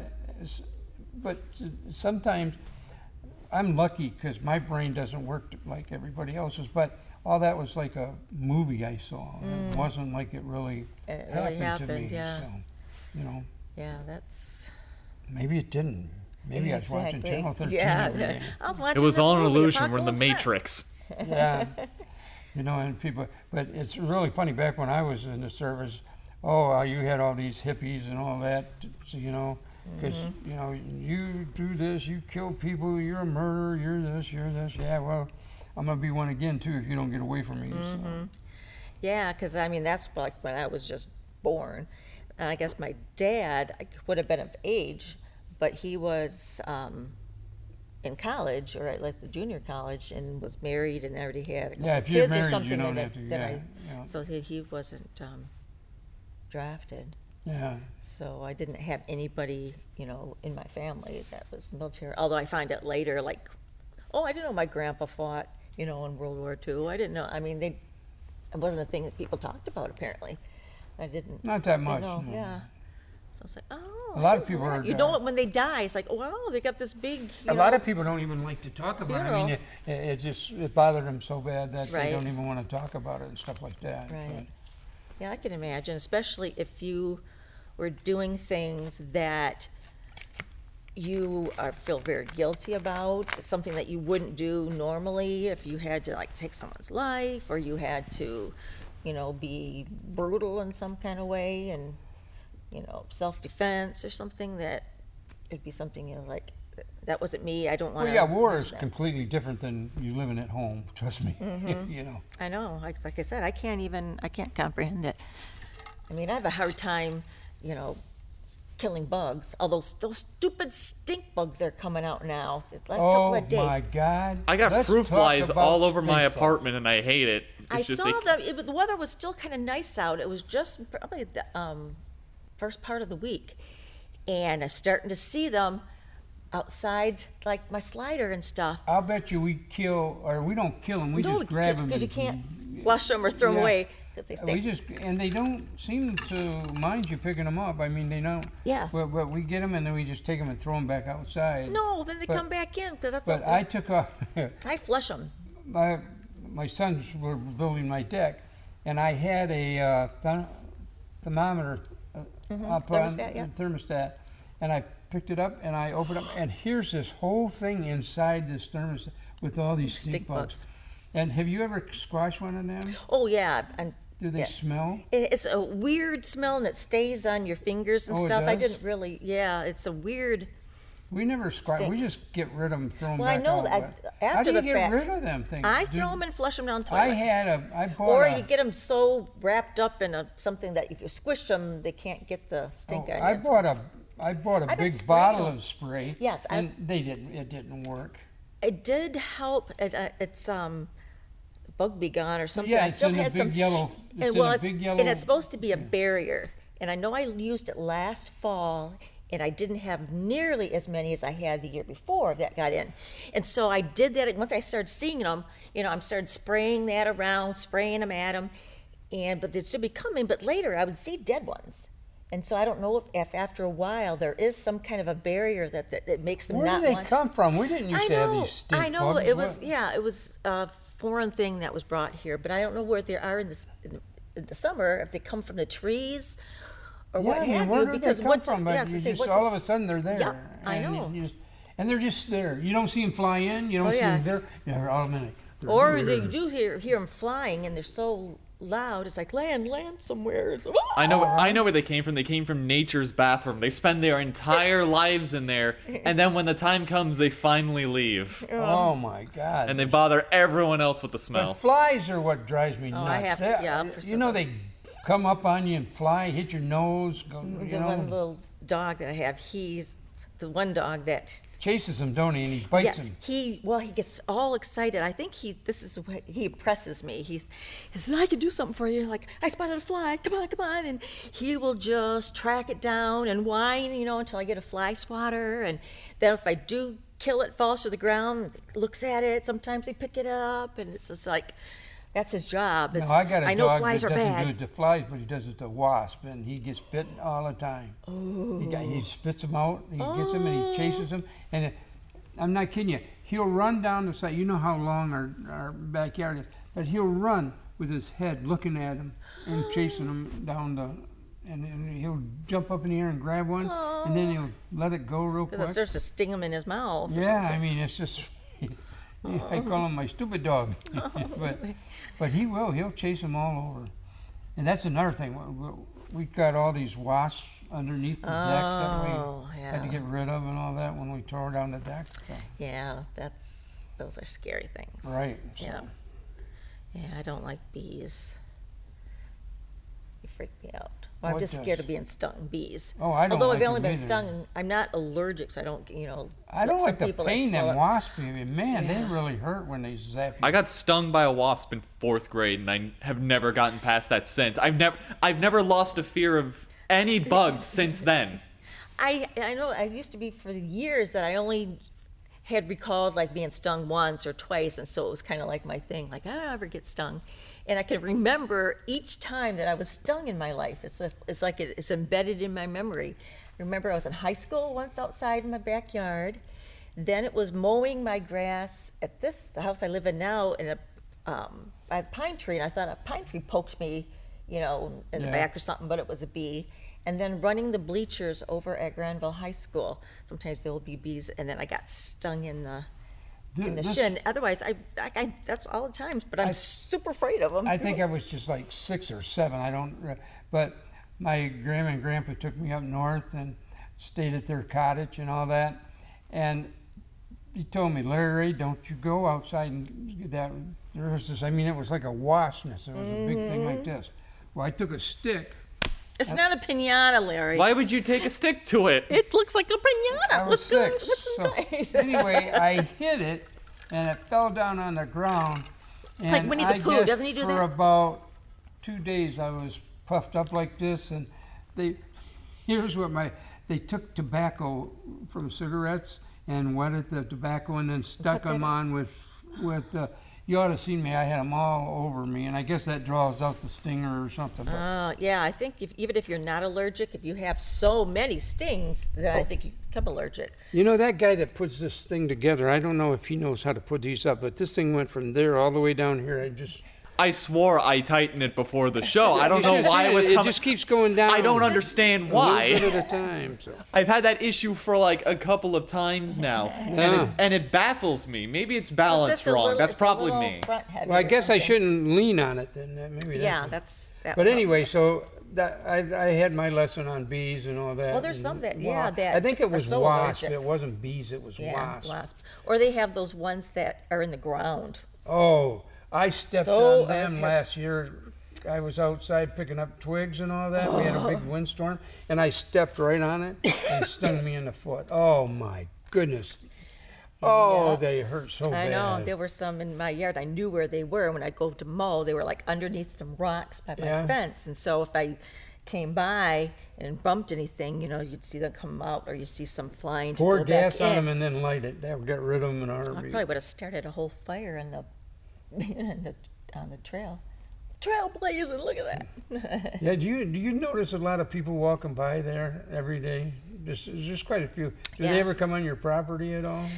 but sometimes I'm lucky because my brain doesn't work like everybody else's. But all that was like a movie I saw. It wasn't like it really It really happened to happened, me. yeah. So, you know, Yeah, that's maybe it didn't. Maybe I was watching exactly. Channel 13 Yeah, every day. I was watching It was this all an movie, illusion. We're in the Apocalypse Now. Matrix. Yeah, you know, and people, but it's really funny. Back when I was in the service, you had all these hippies and all that, so, you know, because you know, you do this, you kill people, you're a murderer, you're this. Yeah, well, I'm gonna be one again too if you don't get away from me. So. Yeah, because I mean that's like when I was just born, and I guess my dad would have been of age, but he was in college or at like the junior college and was married and already had a couple Yeah, if you're kids or married, you something. don't that have to. that Yeah, so he wasn't drafted. yeah. So I didn't have anybody, you know, in my family that was military. Although I find out later, like, oh, I didn't know my grandpa fought, you know, in World War II. I didn't know. I mean, it wasn't a thing that people talked about. Apparently, I didn't. Not that didn't much. know, no. Yeah. So it's like, oh. A I lot of didn't know people that. are, You know it when they die. It's like, oh, wow, they got this big. A lot of people don't even like to talk about it. I mean, Funeral. it bothered them so bad that they Right. don't even want to talk about it and stuff like that. Right. Yeah, I can imagine, especially if you were doing things that you feel very guilty about, something that you wouldn't do normally if you had to like take someone's life or you had to, you know, be brutal in some kind of way and, you know, self-defense or something, that it'd be something, you know, like, that wasn't me, I don't want Well, to. yeah, war is completely different than you living at home. Trust me. You know. I know, like I said, I can't comprehend it. I mean, I have a hard time, you know, killing bugs, although those stupid stink bugs are coming out now. The last couple Oh of days. my God! I got Let's fruit talk flies about all over my stink bugs. apartment, and I hate it. I It's just saw like, the weather was still kind of nice out. It was just probably the first part of the week, and I'm starting to see them outside, like my slider and stuff. I'll bet you we don't kill them. We No, just grab them. because you can't flush them or throw them Yeah. away. because they We stay. just, and they don't seem to mind you picking them up. I mean, they don't. Yeah. But we get them and then we just take them and throw them back outside. No, then they But- come back in. 'Cause that's But what I took off, I flush them. my sons were building my deck, and I had a thermometer up on Thermostat, yeah. the thermostat, and I picked it up and I opened up, and here's this whole thing inside this thermostat with all these stink Stink bugs. bugs. And have you ever squashed one of them? Oh yeah, and Do they yeah. smell? It's a weird smell and it stays on your fingers and Oh, it stuff. I does? didn't really. Yeah, it's a weird. We never squash. We Stink. just get rid of them, throw them Well, I back know out. that but after how do you the get fact, rid of them things? I Do- throw them and flush them down the I toilet. I bought Or a, you get them so wrapped up in something that if you squish them, they can't get the stink oh, on I you. bought a I've been big spraying bottle them. of spray. Yes, and it didn't work. It did help. It's bug be gone or something. Yeah, I it's still in a had big some. yellow. It's And in well, a it's, big yellow. and it's supposed to be a barrier. And I know I used it last fall, and I didn't have nearly as many as I had the year before that got in. And so I did that. And once I started seeing them, I started spraying that around, spraying them at them, but they'd still be coming. But later, I would see dead ones. And so I don't know if after a while there is some kind of a barrier that makes them Where not do they want. come from? We didn't used I to have know, these stink I know. bugs. It was, What- yeah, it was a foreign thing that was brought here, but I don't know where they are in the summer, if they come from the trees or Yeah, what I mean, have where you. do Because they come what, from? But yes, you I say, just, what all of a sudden they're there. Yeah, I and know. and they're just there. You don't see them fly in. You don't Oh, see yeah. them there. They're automatic. They're or there. they do hear them flying, and they're so loud. It's like land somewhere. It's, I know where they came from. They came from nature's bathroom. They spend their entire lives in there, and then when the time comes, they finally leave, Oh my God. and they bother everyone else with the smell. But flies are what drives me nuts. I have to- They- yeah, I'm for you know, they come up on you and fly, hit your nose. Go, you the one know, little dog that I have, he's the one dog that chases them, don't he? And he bites yes, them. he gets all excited. I think this is what he impresses me. He says, I can do something for you. Like, I spotted a fly. Come on. And he will just track it down and whine, until I get a fly swatter. And then if I do kill it, falls to the ground, looks at it. Sometimes they pick it up. And it's just like, that's his job. No, I got a know dog flies that are doesn't bad. do it to flies, but he does it to wasp, and he gets bitten all the time. Oh. He spits them out, he gets them, and he chases them. And I'm not kidding you. He'll run down the side. You know how long our backyard is, but he'll run with his head looking at him and chasing them down and he'll jump up in the air and grab one, and then he'll let it go real Because it quick. starts to sting him in his mouth. or Yeah, something. I mean, it's just, I call him my stupid dog. but he will, he'll chase them all over. And that's another thing. We've got all these wasps underneath the deck that Oh, we had to yeah. get rid of and all that when we tore down the deck. So, Yeah, those are scary things. right. So. Yeah. Yeah, I don't like bees. They freak me out. Well, I'm What just does? scared of being stung bees. Oh, I don't Although like I've only them been either. stung, I'm not allergic, so I don't, I don't some like the people that pain swell them up- wasps. Man, they Yeah. really hurt when they zap you. I got stung by a wasp in 4th grade, and I have never gotten past that since. I've never lost a fear of any bugs since then. I know I used to be for years that I only had recalled like being stung once or twice, and so it was kind of like my thing, like I don't ever get stung. And I can remember each time that I was stung in my life. It's like it's embedded in my memory. I remember I was in high school once outside in my backyard. Then it was mowing my grass at the house I live in now by a pine tree, and I thought a pine tree poked me, in the Yeah. back or something, but it was a bee. And then running the bleachers over at Granville High School, sometimes there will be bees, and then I got stung in the This- shin. Otherwise, I that's all the times, but I'm super afraid of them. I think I was just like 6 or 7. I don't, but my grandma and grandpa took me up north and stayed at their cottage and all that. And he told me, Larry, don't you go outside and get that. There was this, it was like a wasp nest. It was a big thing like this. Well, I took a stick. It's not a pinata, Larry. Why would you take a stick to it? It looks like a pinata. I was What's going- 6. what's So inside? anyway, I hit it, and it fell down on the ground. And Like Winnie the I Pooh, guess doesn't he do for that? about 2 days, I was puffed up like this, and they took tobacco from cigarettes and wetted the tobacco and then stuck that them in. on with You ought to see me. I had them all over me, and I guess that draws out the stinger or something. But Yeah, I think even if you're not allergic, if you have so many stings, then I think you become allergic. you know, that guy that puts this thing together, I don't know if he knows how to put these up, but this thing went from there all the way down here. I swore I tightened it before the show. I don't You know should why see it was It coming. just keeps going down. I don't understand A little bit why. at a time. So. I've had that issue for like a couple of times now, Yeah. and it baffles me. Maybe it's balanced Just a wrong. little- That's it's a probably little me. front heavy Well, I or guess I something. shouldn't lean on it then. Maybe Yeah, that's that. But anyway, so that I had my lesson on bees and all that. Well, there's and some that- wa- yeah, that I think it are was so wasps. allergic. It wasn't bees. It was Yeah, wasps. Or they have those ones that are in the ground. Oh, I stepped Oh, on them that's- last year. I was outside picking up twigs and all that. We had a big windstorm, and I stepped right on it and it stung me in the foot. Oh my goodness! Oh, Yeah. they hurt so I bad. know there were some in my yard. I knew where they were when I go to mow. They were like underneath some rocks by my Yeah. fence, and so if I came by and bumped anything, you'd see them come out, or you see some flying to Pour go gas back on in. them and then light it. That would get rid of them in a I heartbeat. probably would have started a whole fire in the, on the trail. Trail blazing! Look at that. Yeah, do you notice a lot of people walking by there every day? There's quite a few. Do they Yeah. ever come on your property at all?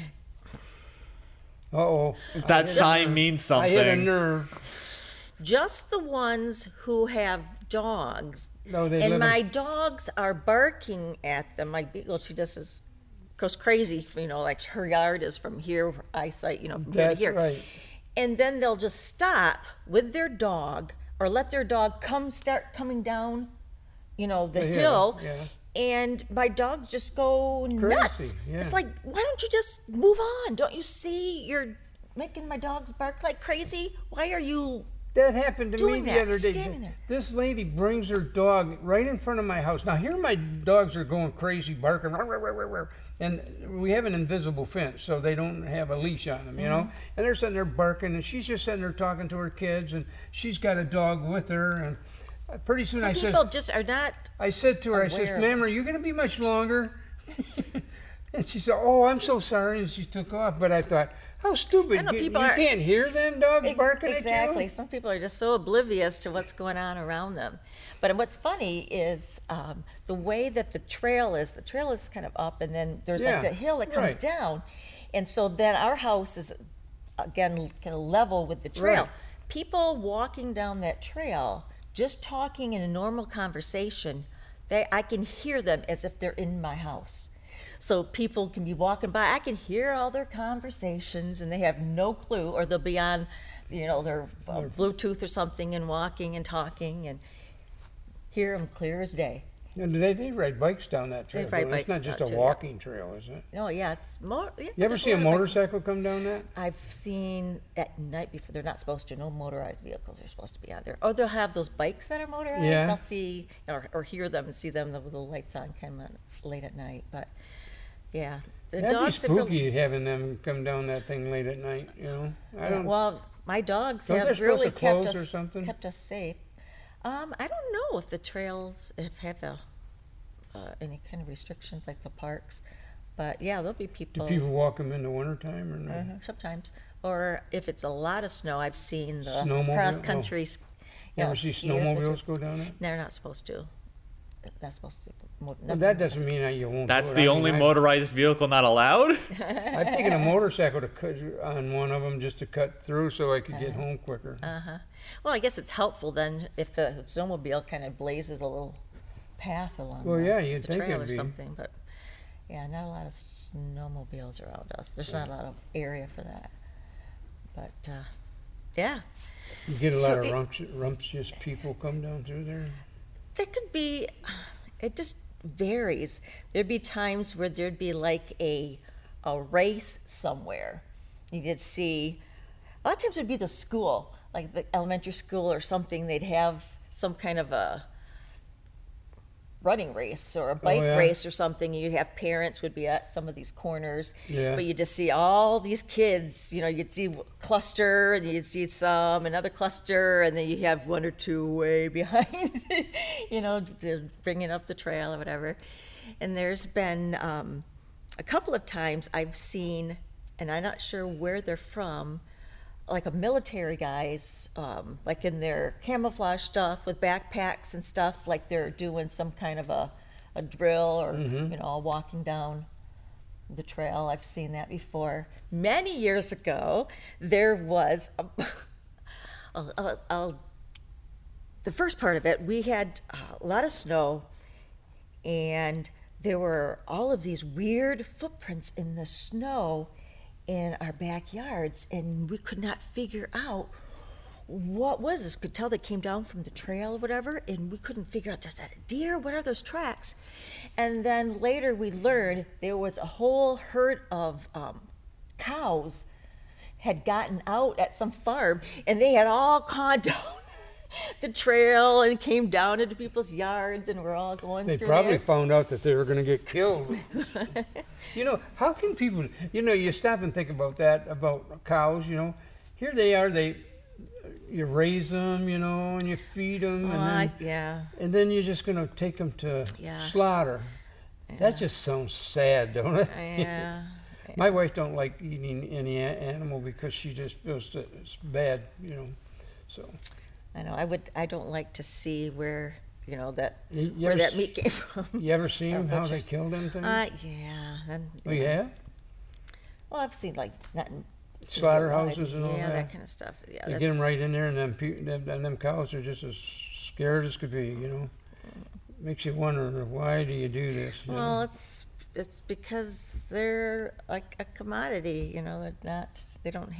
Uh-oh. That sign means I hit a something. nerve. Just the ones who have dogs. No, they And live my in, dogs are barking at them. My beagle, she just goes crazy. Like her yard is from here, eyesight, from here to that's here. right. And then they'll just stop with their dog or let their dog start coming down, the hill. yeah. And my dogs just go nuts. Crazy, yeah. It's like, why don't you just move on? Don't you see you're making my dogs bark like crazy? Why are you That happened to me doing the that, other day. standing there? This lady brings her dog right in front of my house. Now here my dogs are going crazy, barking, "Rah, rah, rah, rah, rah," and we have an invisible fence, so they don't have a leash on them, Mm-hmm. And they're sitting there barking, and she's just sitting there talking to her kids, and she's got a dog with her, and pretty soon Some I people said, just are not. I said to her, I says, aware of "Ma'am, are you going to be much longer?" And she said, "Oh, I'm so sorry," and she took off. But I thought, how stupid! I know, You people you are- can't hear them dogs barking Exactly. at you. Some people are just so oblivious to what's going on around them. But what's funny is the way that the trail is kind of up, and then there's Yeah, like the hill that comes right. down. And so then our house is, again, kind of level with the trail. Right. People walking down that trail, just talking in a normal conversation, I can hear them as if they're in my house. So people can be walking by, I can hear all their conversations, and they have no clue, or they'll be on, their Bluetooth or something, and walking and talking, and hear them clear as day. And they ride bikes down that trail. ride don't they? It's not bikes just down a too, yeah. walking trail, is it? Oh yeah, it's more. Yeah, You ever there's see a lot of bike- motorcycle come down that? I've seen at night before. They're not supposed to. No motorized vehicles are supposed to be out there. Or they'll have those bikes that are motorized. Yeah. I'll see or hear them and see them with the lights on, kind of late at night. But yeah, the That'd be dogs have really. spooky having them come down that thing late at night. I Yeah, don't. well, my dogs Don't they have supposed really to kept close or us something? safe. I don't know if the trails have any kind of restrictions like the parks, but yeah, there'll be do people. people walk them in the wintertime or no? Sometimes, or if it's a lot of snow, I've seen the Snowmobile? cross country. You ever see snowmobiles go down it? They're not supposed to. Not supposed to. Well, that doesn't mean that you won't. That's do it. the I mean, only I- motorized vehicle not allowed? I've taken a motorcycle to cut on one of them just to cut through so I could get home quicker. Well, I guess it's helpful then if the snowmobile kind of blazes a little path along Well, yeah, you'd the think trail it'd or be. something. But yeah, not a lot of snowmobiles around us. There's not a lot of area for that. But yeah, You get a lot So of it- rumptious people come down through there. there could be. It just varies. There'd be times where there'd be like a race somewhere. You could see. A lot of times it'd be the school, like the elementary school or something. They'd have some kind of a running race or a bike yeah. race or something. You'd have parents would be at some of these corners, Yeah. but you just see all these kids. You'd see cluster, and you'd see some another cluster, and then you have one or two way behind, bringing up the trail or whatever. And there's been a couple of times I've seen, and I'm not sure where they're from, like a military guys, like in their camouflage stuff with backpacks and stuff, like they're doing some kind of a drill or, you know, walking down the trail. I've seen that before. Many years ago, there was the first part of it, we had a lot of snow, and there were all of these weird footprints in the snow in our backyards, and we could not figure out what was this. Could tell they came down from the trail or whatever, and we couldn't figure out, is that a deer? What are those tracks? And then later we learned there was a whole herd of cows had gotten out at some farm, and they had all gone down the trail and came down into people's yards, and we're all going They through probably there. found out that they were going to get killed. You know, how can people, you know, you stop and think about that, about cows, you know. Here they are, you raise them, you know, and you feed them, Yeah. and then you're just going to take them to Yeah. slaughter. That just sounds sad, don't it? Yeah. My wife don't like eating any animal because she just feels that it's bad, you know. So I know. I don't like to see where, you know, that you where ever that s- meat came from. You ever seen Or how they butchers. kill them things? Yeah. And, Oh, yeah? Well, I've seen like not in Slaughterhouses and all yeah, that? kind of stuff. Yeah, They get them right in there, and them cows are just as scared as could be, you know. Makes you wonder, why do you do this? You Well, know? it's because they're like a commodity, you know. They don't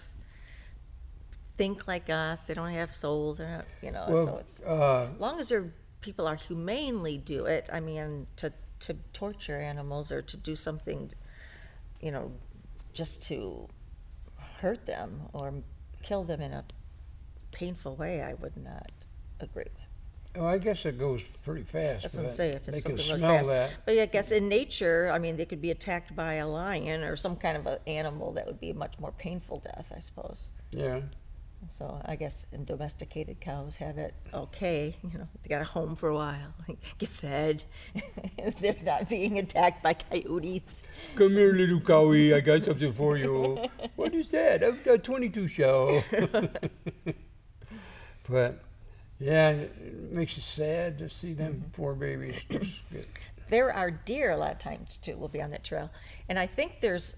think like us. They don't have souls. They're not, you know. So Well, it's as long as people are humanely do it. I mean, to torture animals or to do something, you know, just to hurt them or kill them in a painful way, I would not agree with. oh, I guess it goes pretty fast. That's what I'm but saying, if it's they can something really smell fast. that. But yeah, I guess in nature, I mean, they could be attacked by a lion or some kind of an animal that would be a much more painful death, I suppose. Yeah. So I guess in domesticated cows have it okay, you know, they got a home for a while, get fed. They're not being attacked by coyotes. Come here, little cowie. I got something for you. What is that? A 22 shell. But yeah, it makes you sad to see them poor babies just get. There are deer a lot of times too, will be on that trail. And I think there's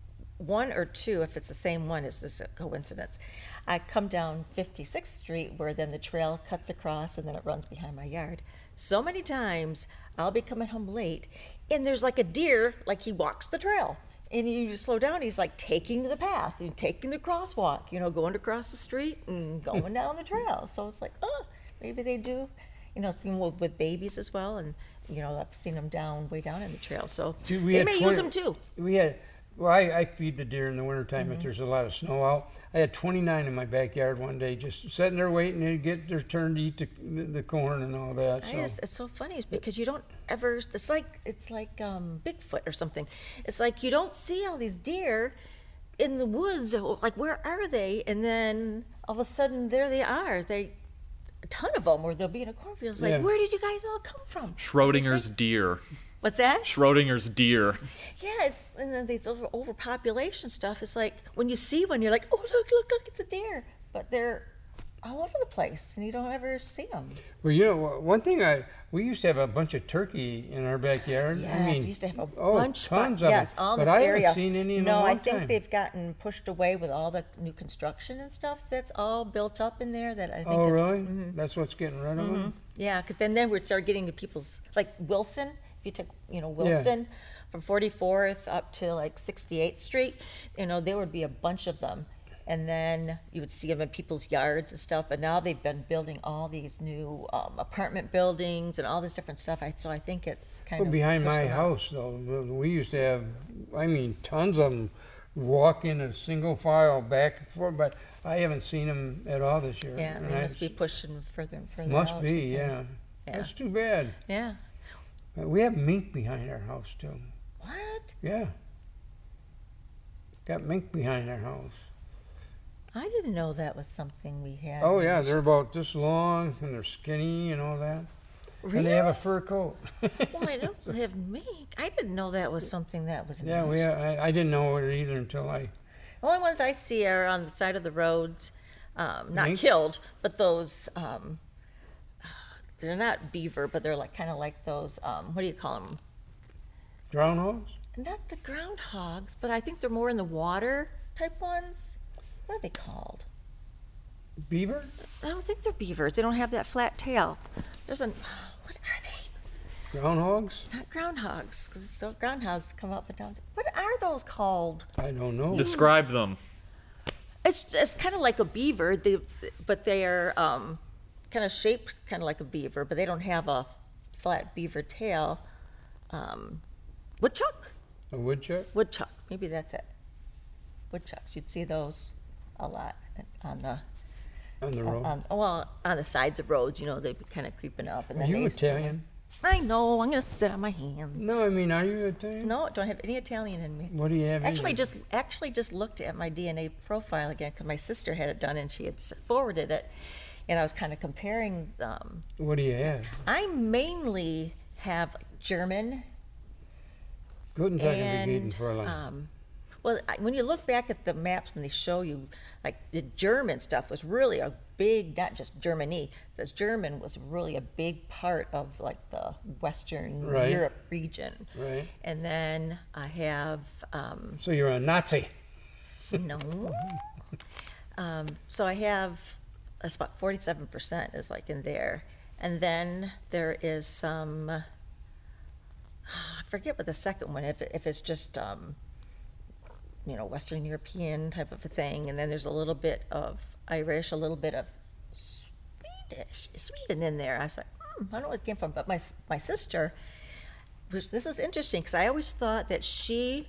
one or two, if it's the same one, it's just a coincidence. I come down 56th Street where then the trail cuts across and then it runs behind my yard. So many times I'll be coming home late and there's like a deer, like he walks the trail. And you just slow down, he's like taking the path and taking the crosswalk, you know, going across the street and going down the trail. So it's like, oh, maybe they do, you know, seen with babies as well. And, you know, I've seen them way down in the trail. So See, we they had may 20 use them too. Well, I feed the deer in the wintertime if there's a lot of snow out. I had 29 in my backyard one day, just sitting there waiting to get their turn to eat the corn and all that. So. It's so funny because you don't ever, it's like Bigfoot or something. It's like you don't see all these deer in the woods, like where are they? And then all of a sudden there they are. A ton of them, or they'll be in a cornfield. It's like, Yeah. where did you guys all come from? Schrodinger's deer. What's that? Schrodinger's deer. Yeah, and then these overpopulation stuff. It's like when you see one, you're like, oh, look, it's a deer. But they're all over the place, and you don't ever see them. Well, you know, one thing we used to have a bunch of turkey in our backyard. Yes, I mean, we used to have a oh, bunch. tons of yes, them. all But this I area. haven't seen any in a no, long I think time. they've gotten pushed away with all the new construction and stuff that's all built up in there. That I think. Oh, is, really? That's what's getting rid of them? Yeah, because then we start getting to people's like Wilson. If you took Wilson from 44th up to like 68th Street, there would be a bunch of them, and then you would see them in people's yards and stuff. But now they've been building all these new apartment buildings and all this different stuff. So I think it's kind Well, of behind pushed my them out. house, though, we used to have, tons of them walk in a single file back and forth, but I haven't seen them at all this year. Yeah, And they must be pushing further and further. Must out or be, something. yeah. Yeah. That's too bad. Yeah. We have mink behind our house, too. What? Yeah. Got mink behind our house. I didn't know that was something we had. Oh, yeah, they're about this long, and they're skinny and all that. Really? And they have a fur coat. Well, I don't have mink. I didn't know that was something that was. in Yeah, the house. I didn't know it either until I Only ones I see are on the side of the roads, not Mink? killed, but those, they're not beaver, but they're like, kind of like those, what do you call them? Groundhogs? Not the groundhogs, but I think they're more in the water type ones. What are they called? Beaver? I don't think they're beavers. They don't have that flat tail. There's an, what are they? Groundhogs? Not groundhogs, because the groundhogs come up and down. What are those called? I don't know. Describe them. It's kind of like a beaver, but they are kind of shaped kind of like a beaver, but they don't have a flat beaver tail. Woodchuck? A woodchuck? Woodchuck. Maybe that's it. Woodchucks. You'd see those a lot on the On the road? on the sides of roads. You know, they'd be kind of creeping up, and Are then you they. Italian? I know. I'm gonna sit on my hands. No, I mean, are you Italian? No, don't have any Italian in me. What do you have in Actually, you? just looked at my DNA profile again because my sister had it done and she had forwarded it, and I was kind of comparing. What do you have? I mainly have German Guten Tag and and Fräulein. well, when you look back at the maps when they show you, like the German stuff was really a big, not just Germany. The German was really a big part of like the Western Right. Europe region. Right. And then I have So you're a Nazi. no. So I have that's about 47% is like in there, and then there is some. I forget what the second one. If it's just Western European type of a thing, and then there's a little bit of Irish, a little bit of Sweden in there. I was like, I don't know where it came from, but my sister, which this is interesting because I always thought that she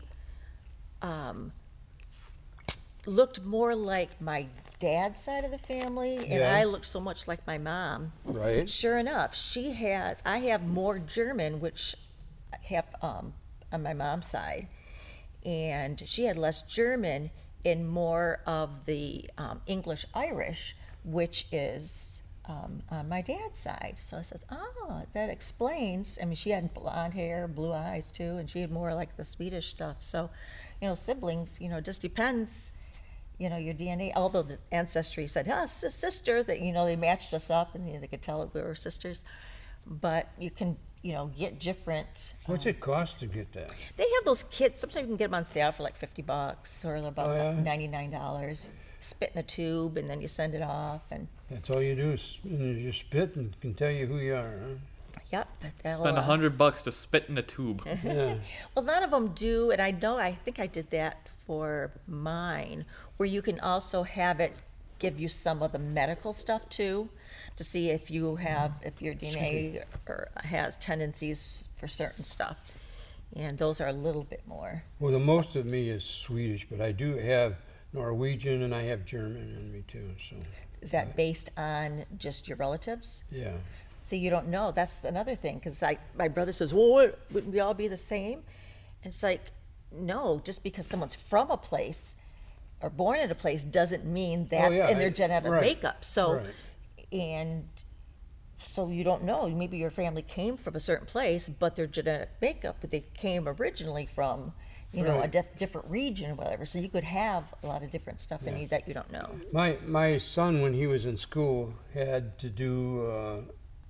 looked more like my dad's side of the family, and Yeah. I looked so much like my mom. Right. Sure enough, I have more German, which I have on my mom's side, and she had less German and more of the English Irish, which is on my dad's side. So I said, that explains. I mean, she had blonde hair, blue eyes too, and she had more like the Swedish stuff. So, siblings, just depends. Your DNA, although the ancestry said, sister, that, they matched us up and they could tell that we were sisters. But you can, get different. What's it cost to get that? They have those kits. Sometimes you can get them on sale for like $50 or about Oh, yeah? $99. Spit in a tube and then you send it off. And That's all you do is you spit and can tell you who you are, huh? yep. Spend $100 to spit in a tube. Yeah. Well, none of them do, and I think I did that for mine, where you can also have it give you some of the medical stuff too, to see if your DNA has tendencies for certain stuff, and those are a little bit more. Well, the most of me is Swedish, but I do have Norwegian and I have German in me too. So Is that based on just your relatives? yeah. So you don't know. That's another thing, because my brother says, well, wouldn't we all be the same? And it's like, no, just because someone's from a place or born in a place doesn't mean that's yeah, in their genetic right, makeup. So, right. and so you don't know. Maybe your family came from a certain place, but their genetic makeup, but they came originally from, a Right. different region or whatever. So you could have a lot of different stuff in you that you don't know. My son, when he was in school, had to do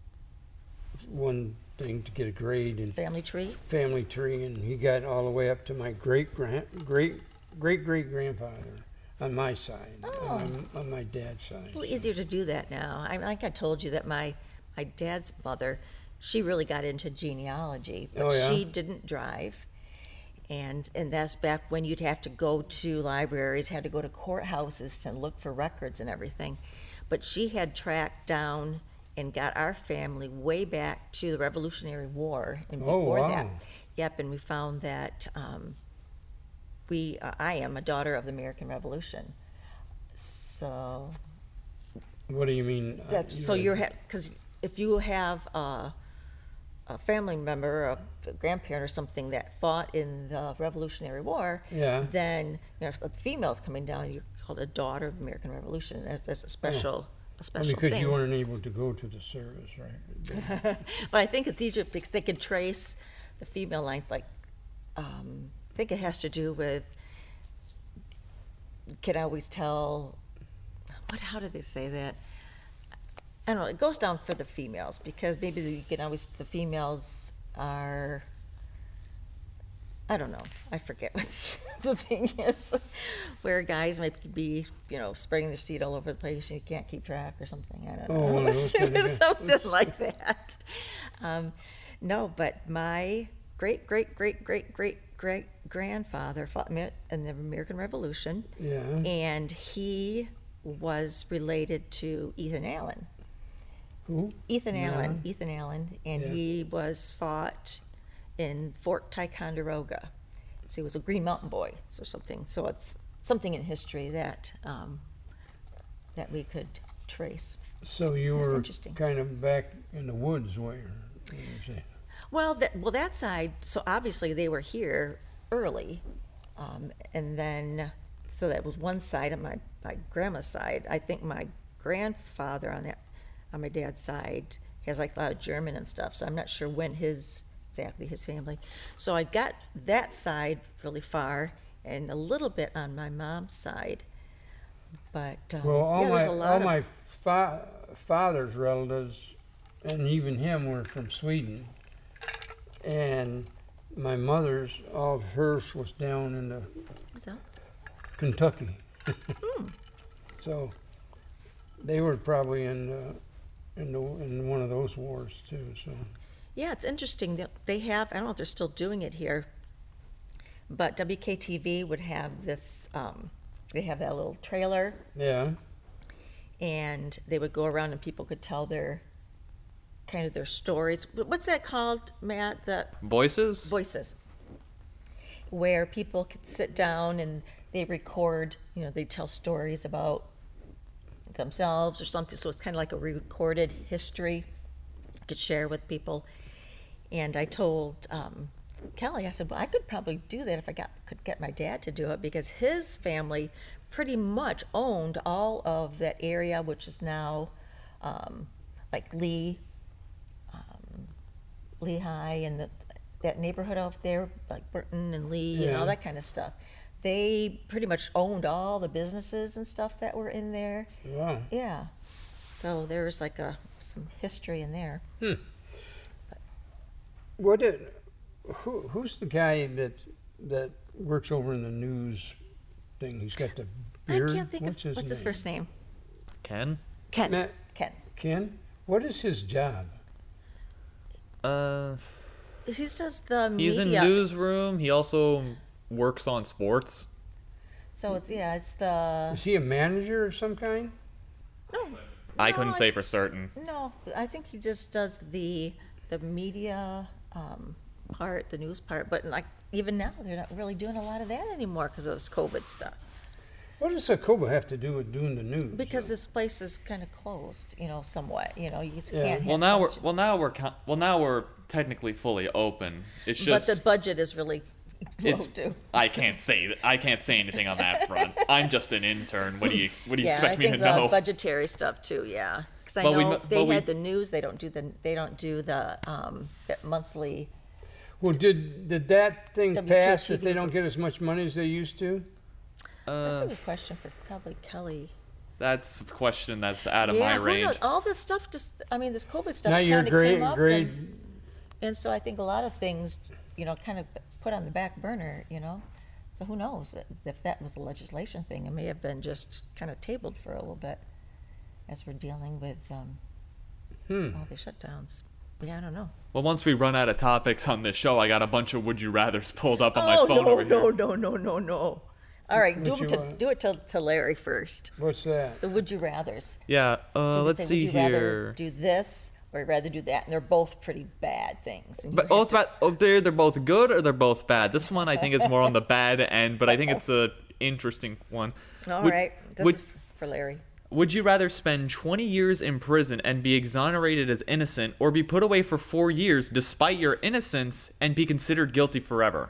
one thing to get a grade in Family tree. family tree, and he got all the way up to my great great grandfather on my side, on my dad's side. A little easier to do that now. I think I told you that my dad's mother, she really got into genealogy, but Oh, yeah? she didn't drive. And that's back when you'd have to go to libraries, had to go to courthouses to look for records and everything. But she had tracked down and got our family way back to the Revolutionary War and Oh, before that. wow. Yep, and we found that I am a daughter of the American Revolution. So What do you mean? so because if you have a family member, a grandparent or something that fought in the Revolutionary War, Yeah. then if the female's coming down, you're called a daughter of the American Revolution. That's a special because thing. you weren't able to go to the service, right? But I think it's easier because they can trace the female line. Like I think it has to do with can always tell, how did they say that? I don't know, it goes down for the females, because maybe you can always, the females are, I don't know, I forget what the thing is, where guys might be, spreading their seed all over the place and you can't keep track or something, I don't know. Oh, okay, It was okay. something like that. No, but my great-great-great-great-great-grandfather fought in the American Revolution, Yeah. and he was related to Ethan Allen. Who? Ethan Yeah. Allen, and Yeah. he was fought in Fort Ticonderoga. So he was a Green Mountain Boy, or something. So it's something in history that that we could trace. So you That's were interesting. kind of back in the woods where you say. Well, that side. So obviously they were here early, and then so that was one side of my grandma's side. I think my grandfather on my dad's side has like a lot of German and stuff. So I'm not sure when his family. So I got that side really far, and a little bit on my mom's side. But Well, all there's a lot my of father's relatives, and even him, were from Sweden. And my mother's, all of hers was down in the so, Kentucky. So they were probably in one of those wars too. So yeah, it's interesting that they have. I don't know if they're still doing it here, but WKTV would have this. They have that little trailer, yeah, and they would go around, and people could tell their stories. What's that called, Matt? The Voices? voices, where people could sit down and they record. They tell stories about themselves or something. So it's kind of like a recorded history you could share with people. And I told Kelly, I said, well, I could probably do that if I could get my dad to do it, because his family pretty much owned all of that area, which is now like Lehigh and that neighborhood out there, like Burton and Lee and Yeah. all that kind of stuff. They pretty much owned all the businesses and stuff that were in there. wow. Yeah. So there's like some history in there. Who's the guy that works over in the news thing? He's got the beard. I can't think What's of what's his name? first name. Ken? Ken. Matt- Ken. Ken. What is his job? He does the He's media. in newsroom. He also works on sports. So it's the Is he a manager of some kind? no. I No, couldn't say for certain. No, I think he just does the media part, the news part. But like even now, they're not really doing a lot of that anymore because of this COVID stuff. What does Sokoba have to do with doing the news? Because this place is kind of closed, somewhat. You just Yeah. can't. Well, have now we're technically fully open. It's But just the budget is really low it's too. I can't say anything on that front. I'm just an intern. What do you Yeah, expect I me to think know? the budgetary stuff too. Yeah, because I But we know mu- they but we- had the news. They don't do the that monthly. Well, did that thing pass that WKTV. they don't get as much money as they used to? That's a good question for probably Kelly. That's a question that's out of Yeah, my who range. knows? All this stuff just, this COVID stuff Now your kind of came grade up. grade. And so I think a lot of things, kind of put on the back burner, So who knows if that was a legislation thing? It may have been just kind of tabled for a little bit as we're dealing with all the shutdowns. Yeah, I don't know. Well, once we run out of topics on this show, I got a bunch of would you rather's pulled up on my Oh, phone no, over here. no. All right, do Would you, it to Larry first. What's that? The would you rathers. Yeah, So you let's say, see would you rather here. do this or rather do that? And they're both pretty bad things. And you But have both to- they're both good or they're both bad. This one I think is more on the bad end, but I think it's a interesting one. All Would- right, this would- is for Larry. Would you rather spend 20 years in prison and be exonerated as innocent, or be put away for 4 years despite your innocence and be considered guilty forever?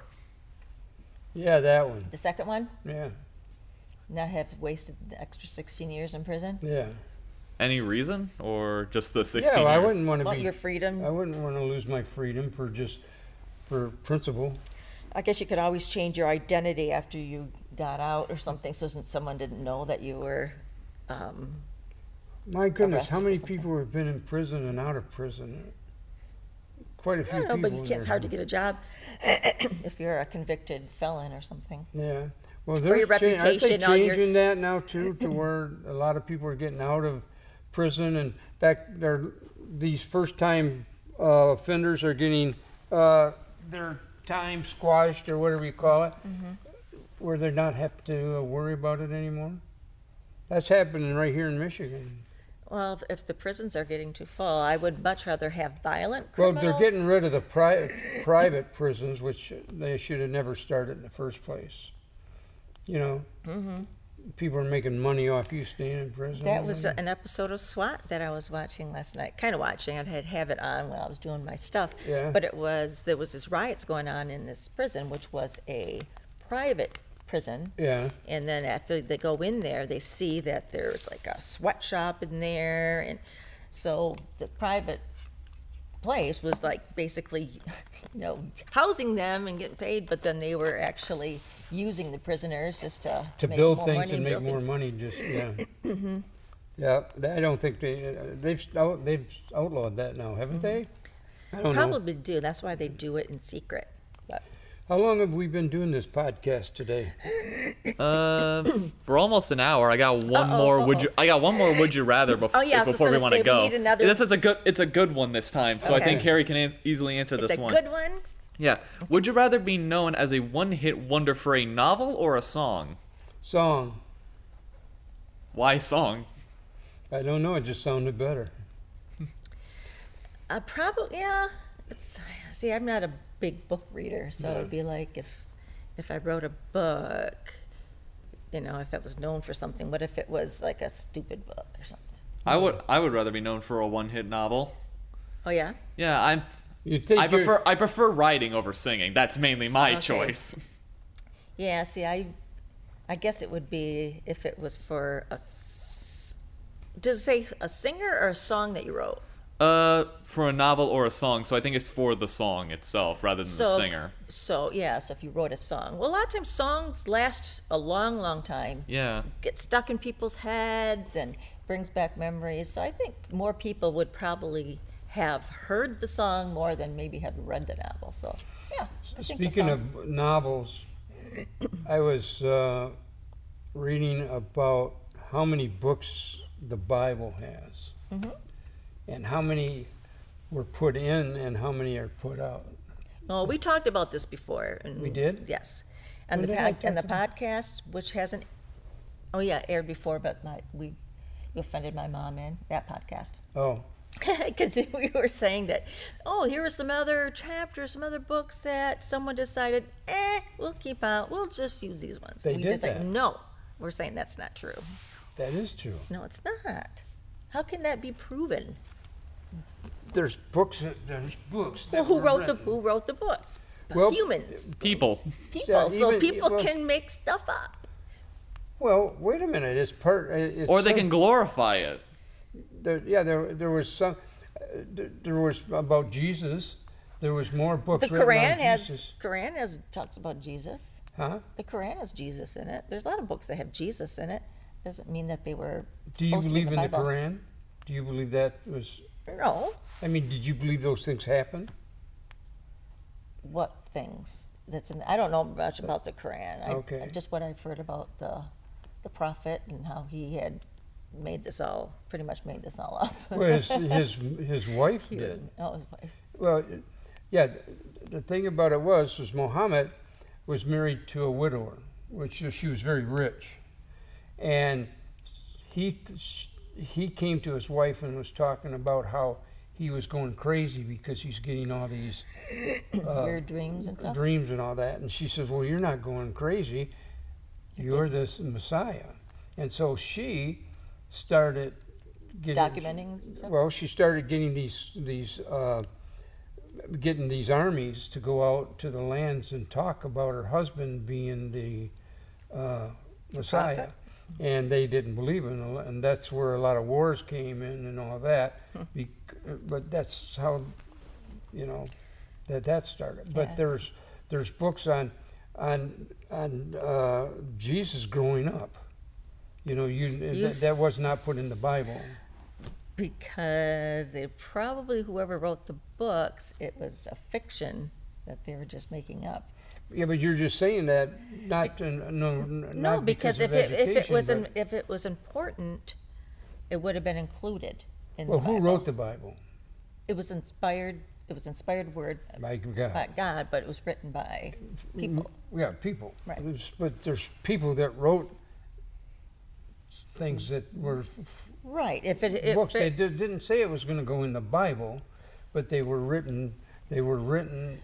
Yeah, that one. The second one, Yeah, not have wasted the extra 16 years in prison. yeah. Any reason, or just the 16 Yeah, well, I years? wouldn't want to Want be. your freedom? I wouldn't want to lose my freedom for principle. I guess you could always change your identity after you got out or something, so someone didn't know that you were. My goodness, how arrested for many something. people have been in prison and out of prison? Quite a few I don't know, people. but in it's there. hard to get a job if you're a convicted felon or something. Yeah. Well, Or your aren't they reputation, all your- changing that now too, to where a lot of people are getting out of prison, and back there, these first-time offenders are getting their time squashed or whatever you call it, where they not have to worry about it anymore. That's happening right here in Michigan. Well, if the prisons are getting too full, I would much rather have violent Well, criminals. they're getting rid of the private prisons, which they should have never started in the first place. You know, people are making money off you staying in prison. That was an episode of SWAT that I was watching last night. Kind of watching. I had have it on when I was doing my stuff. Yeah. But there was this riots going on in this prison, which was a private prison. Yeah. And then after they go in there, they see that there's like a sweatshop in there, and so the private place was like basically, housing them and getting paid, but then they were actually using the prisoners just to make build more things money and make build more things. money. Just yeah. I don't think they've outlawed that now, haven't they? I don't know. Probably do. That's why they do it in secret. But How long have we been doing this podcast today? For almost an hour. I got one more. I got one more. Would you rather before Oh, yeah, I was just before we gonna want to say we go? need another- This is a good. It's a good one this time. So I think Okay. Carrie can easily answer it's this a one. good one. Yeah. Would you rather be known as a one-hit wonder for a novel or a song? Song. Why song? I don't know. It just sounded better. Probably, yeah. See, I'm not a big book reader, so it'd be like if I wrote a book, if it was known for something. What if it was like a stupid book or something? I would rather be known for a one-hit novel. Oh yeah. Yeah, You think I prefer writing over singing. That's mainly my Okay. choice. Yeah. See, I guess it would be if it was for does it say a singer or a song that you wrote? For a novel or a song. So I think it's for the song itself rather than the singer. So yeah, so if you wrote a song, well, a lot of times songs last a long, long time. Yeah. Get stuck in people's heads and brings back memories. So I think more people would probably have heard the song more than maybe have read the novel. So yeah. I think the Speaking song. of novels, I was reading about how many books the Bible has, and how many were put in and how many are put out. Oh, we talked about this before. And We did? Yes. And When the did I and the talk podcast, which hasn't, oh yeah, aired before, but you offended my mom in that podcast. Oh, Because we were saying that, here are some other chapters, some other books that someone decided, we'll keep out. We'll just use these ones. They we did just that. no, we're saying that's not true. that is true. No, it's not. How can that be proven? There's books. There's books. That Well, who were wrote written. the books? Well, Humans, People. people. So even- people well- can make stuff up. Well, wait a minute. It's part. It's Or they some- can glorify it. There was some. There was about Jesus. There was more books. The written on Quran has talks about Jesus. Huh? The Quran has Jesus in it. There's a lot of books that have Jesus in it. Doesn't mean that they were. Do you supposed to be believe in the Bible. Quran? Do you believe that was? No. I mean, did you believe those things happened? What things? I don't know much about the Quran. Okay. Just what I've heard about the prophet and how he had pretty much made this all up. Well, his wife He was- did. oh, his wife. Well, yeah. The thing about it was Muhammad was married to a widower, which she was very rich, and he came to his wife and was talking about how he was going crazy because he's getting all these Weird dreams and stuff. dreams and all that. And she says, well, you're not going crazy. You're this Messiah. And so she started getting... Documenting and stuff? Well, she started getting getting these armies to go out to the lands and talk about her husband being the Messiah. prophet? And they didn't believe in it, and that's where a lot of wars came in and all that. But that's how, that started. But Yeah. there's books on Jesus growing up. You know, You that was not put in the Bible. Because they probably, whoever wrote the books, it was a fiction that they were just making up. Yeah, but you're just saying that not No, because of if it education, was but- if it was important, it would have been incled in well, the who Bible. wrote the Bible? It was inspired. It was inspired word By God. by God, but it was written by people. Yeah, people. Right. But there's people that wrote things that were Right. If it books. They didn't say it was going to go in the Bible, but they were written. They were written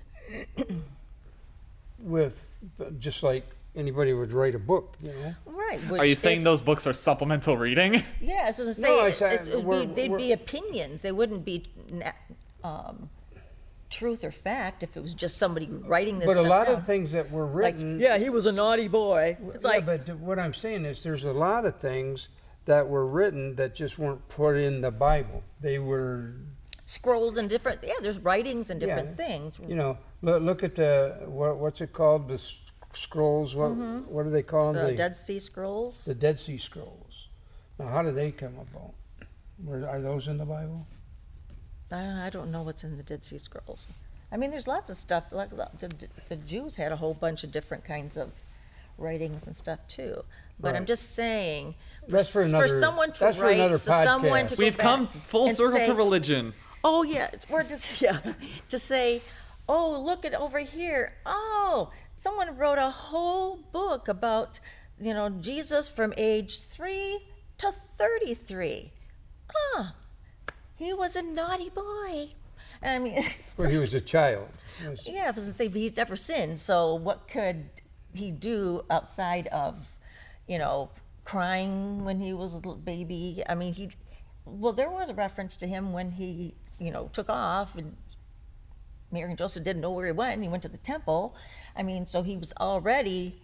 with just like anybody would write a book. You know. right. Are you saying those books are supplemental reading? Yeah, so to say, No, I said they'd we're- be opinions. They wouldn't be truth or fact if it was just somebody writing this But a stuff lot down. of things that were Like, written. yeah, he was a naughty boy. It's Yeah, like, but what I'm saying is there's a lot of things that were written that just weren't put in the Bible. They were, scrolls and different, yeah, there's writings and different Yeah. things. you know, look at the, what's it called? The scrolls, what do they call them? The Dead Sea Scrolls. The Dead Sea Scrolls. Now, how did they come about? Are those in the Bible? I don't know what's in the Dead Sea Scrolls. I mean, there's lots of stuff. Like the Jews had a whole bunch of different kinds of writings and stuff too. But I'm Right. just saying, That's for another- someone to that's for write, another so someone podcast. to go We've back come full and circle say, to religion. Oh yeah, we're just to say, oh look at over here. Oh, someone wrote a whole book about Jesus from age 3 to 33. Ah, he was a naughty boy. I mean, Well, he was a child. He was- yeah, I was gonna say he's never sinned. So what could he do outside of, crying when he was a little baby? I mean, there was a reference to him when he, took off, and Mary and Joseph didn't know where he went, and he went to the temple. I mean, so he was already,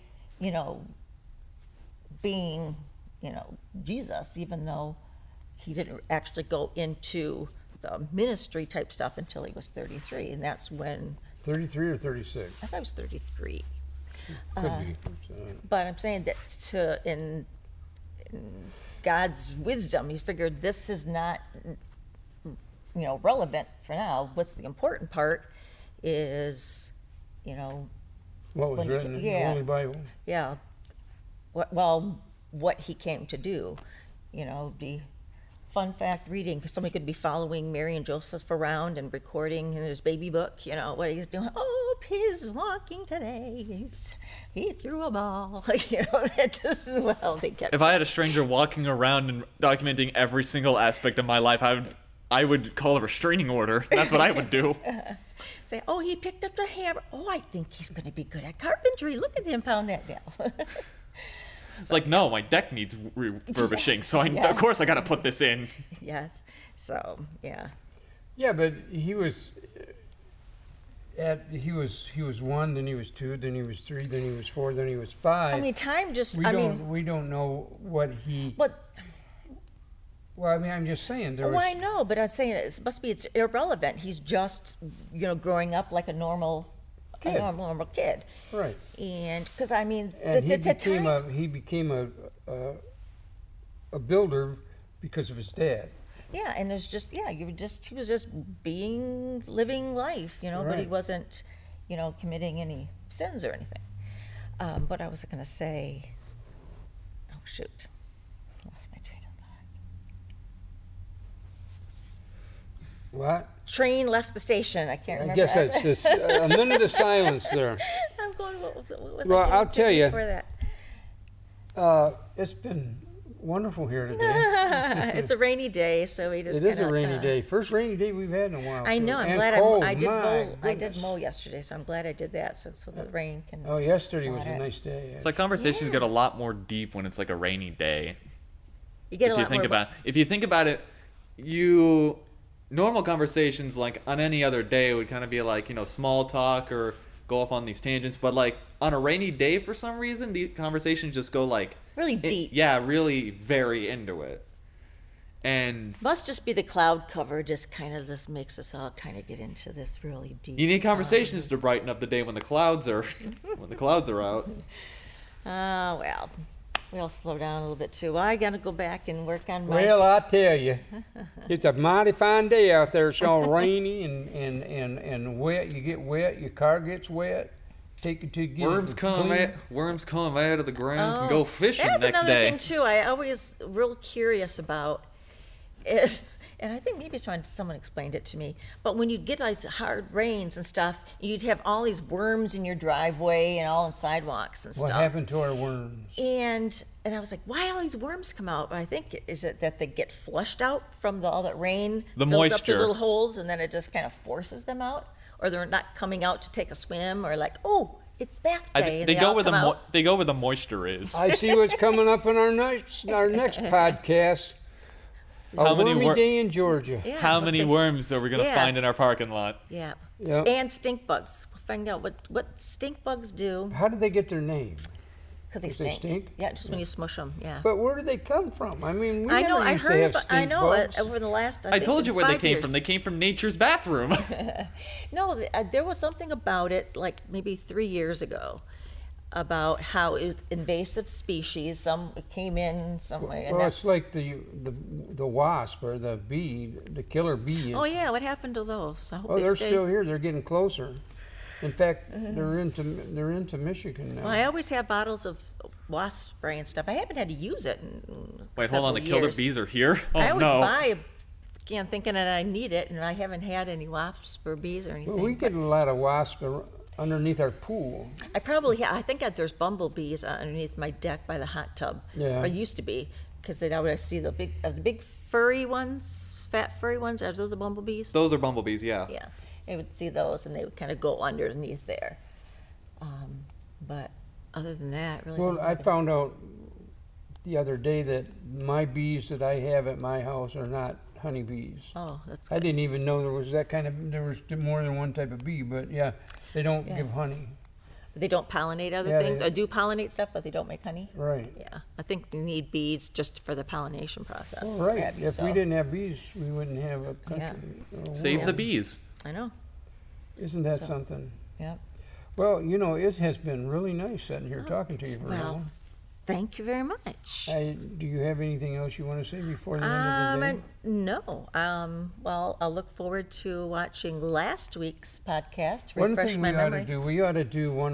being, Jesus, even though he didn't actually go into the ministry type stuff until he was 33, and that's when 33 or 36? I thought it was 33. Could be. So, But I'm saying that in God's wisdom, he figured this is not, relevant for now. What's the important part is, what was When you written in the yeah. Holy Bible? yeah, what he came to do. The fun fact reading, because somebody could be following Mary and Joseph around and recording in his baby book, what he's doing. Oh, he's walking today. He threw a ball. That just, they kept. If I had a stranger walking around and documenting every single aspect of my life, I would call a restraining order. That's what I would do. Say, oh, he picked up the hammer. Oh, I think he's going to be good at carpentry. Look at him pound that down. It's like, no, my deck needs refurbishing, so Yeah. of course I got to put this in. Yes. So, yeah. Yeah, but he was he was 1, then he was 2, then he was 3, then he was 4, then he was 5. I mean, time just, we don't know what he. but, Well, I mean, I'm just saying there oh, was. I know, but I'm saying it's irrelevant. He's just, growing up like a normal Kid. normal kid. Right. And, because, I mean, And it's a time. he became a builder because of his dad. Yeah, and it's just, he was just living life, but he Right. wasn't, committing any sins or anything. But I was going to say, oh shoot, lost my train of thought. What? Train left the station. I can't I remember. guess that's just a minute of silence there. I'm going. What was Well, I getting I'll to tell you. before that? It's been wonderful here today. It's a rainy day, so we just. It is a kinda, rainy day. First rainy day we've had in a while. I too. know. I'm And glad cold, I did my mow. I did goodness. mow yesterday, so I'm glad I did that, so the rain can. Oh, yesterday was water a it. nice day. It's like conversations get a lot more deep when it's like a rainy day. You get a If lot you think more. if you think about it, normal conversations like on any other day would kind of be like, small talk or go off on these tangents, but like on a rainy day for some reason the conversations just go like Really deep. yeah, really very into it. And Must just be the cloud cover. Just kind of just makes us all kind of get into this really deep. you need sun. conversations to brighten up the day when the clouds are out. Well, we'll slow down a little bit too. Well, I got to go back and work on my. Well, I tell you, it's a mighty fine day out there. It's all rainy and wet. You get wet, your car gets wet. Take it to get Worms it come clean. out of the ground and go fishing That's next another day. thing too. I always real curious about is, and I think maybe someone explained it to me. But when you get these hard rains and stuff, you'd have all these worms in your driveway and all in sidewalks and What stuff. happened to our worms? And I was like, why do all these worms come out? I think is it that they get flushed out from all that rain, The fills up moisture. the little holes, and then it just kind of forces them out, or they're not coming out to take a swim, or like, oh, it's bath day. They and go all where the come out. they go where the moisture is. I see what's coming up in our next podcast. How A many wormy day in Georgia. Yeah, How let's many see. worms are we gonna Yes. find in our parking lot? Yeah. Yep. And stink bugs. We'll find out what stink bugs do How did they get their name? because they Because they stink. stink? Yeah, just when you smush them. Yeah. But where did they come from? I mean, we I know. never I used to heard. have About, stink I know. bugs. Over the last. I think told in you where they 5 came years. from. They came from nature's bathroom. No, there was something about it, like maybe 3 years ago, about how it was invasive species. Some it came in some way, and Well, that's. it's like the wasp or the bee, the killer bee. Oh yeah, what happened to those? I hope Oh, they they're stay. still here. They're getting closer. In fact, they're into Michigan now. Well, I always have bottles of wasp spray and stuff. I haven't had to use it in Wait, hold on. The killer years. bees are here. Oh I always no. buy, again, thinking that I need it, and I haven't had any wasps or bees or anything. Well, we get a lot of wasps underneath our pool. I probably have. I think that there's bumblebees underneath my deck by the hot tub. Yeah. Or used to be, because I would see the big furry ones, fat furry ones. Are those the bumblebees? Those are bumblebees. Yeah. Yeah, I would see those, and they would kind of go underneath there. But other than that, really. Well, don't I have it. found out the other day that my bees that I have at my house are not honeybees. Oh, that's I good. didn't even know there was more than one type of bee, but yeah, they don't Yeah. give honey. They don't pollinate other Yeah, things. they- I do pollinate stuff, but they don't make honey. Right. Yeah, I think they need bees just for the pollination process. Well, what right. have you, If we so- didn't have bees, we wouldn't have a country. Save world. the bees. I know. Isn't that So- something? Yeah. Well, you know, it has been really nice sitting here talking to you for a Well, while. thank you very much. Do you have anything else you want to say before the end of the day? No. Well, I'll look forward to watching last week's podcast to One refresh thing my we ought memory. to do, we ought to do one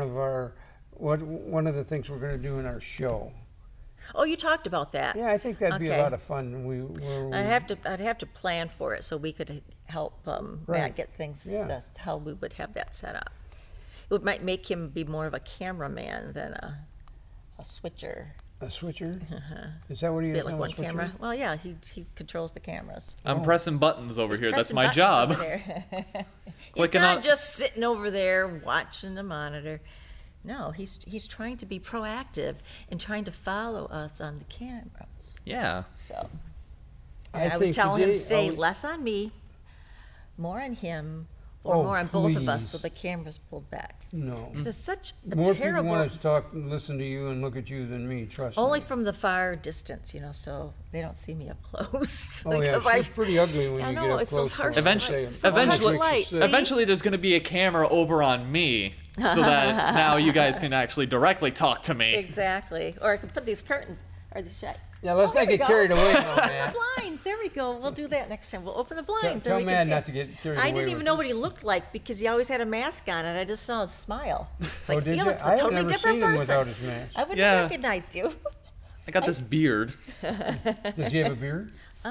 of the things we're going to do in our show. Oh, you talked about that. Yeah, I think that'd be a Okay. lot of fun. I'd have to plan for it so we could help Right. Matt get things. Yeah. That's how we would have that set up. It might make him be more of a cameraman than a switcher. A switcher? Is that what he is Bit like now, a one switcher? camera. Well, yeah, he controls the cameras. I'm pressing buttons over He's here. That's pressing my buttons job. over there. He's Clicking not on- just sitting over there watching the monitor. No, he's trying to be proactive and trying to follow us on the cameras. Yeah. So I I was think telling him today- to say oh, less on me, more on him, or Oh, more on both of us, so please. the camera's pulled back. No. 'Cause it's such a More people terrible. want to talk and listen to you and look at you than me, trust Only me. from the far distance, so they don't see me up close. Oh, yeah, Because she's pretty ugly when I you know, get up it's close. those to harsh her. Eventually- lights, those eventually- harsh lights, see? Eventually, there's going to be a camera over on me, so that now you guys can actually directly talk to me. Exactly. Or I could put these curtains. Are they shut? Yeah, let's there not we get go. carried away now, Open the Matt. blinds. There we go. We'll do that next time. We'll open the blinds. Tell and we Matt can see not it. to get carried I away didn't even with know it. what he looked like because he always had a mask on, and I just saw his smile. It's Oh, like did he you? looks I a have totally never different seen him person. without his mask. I wouldn't Yeah. have recognized you. I got this beard. Does he have a beard?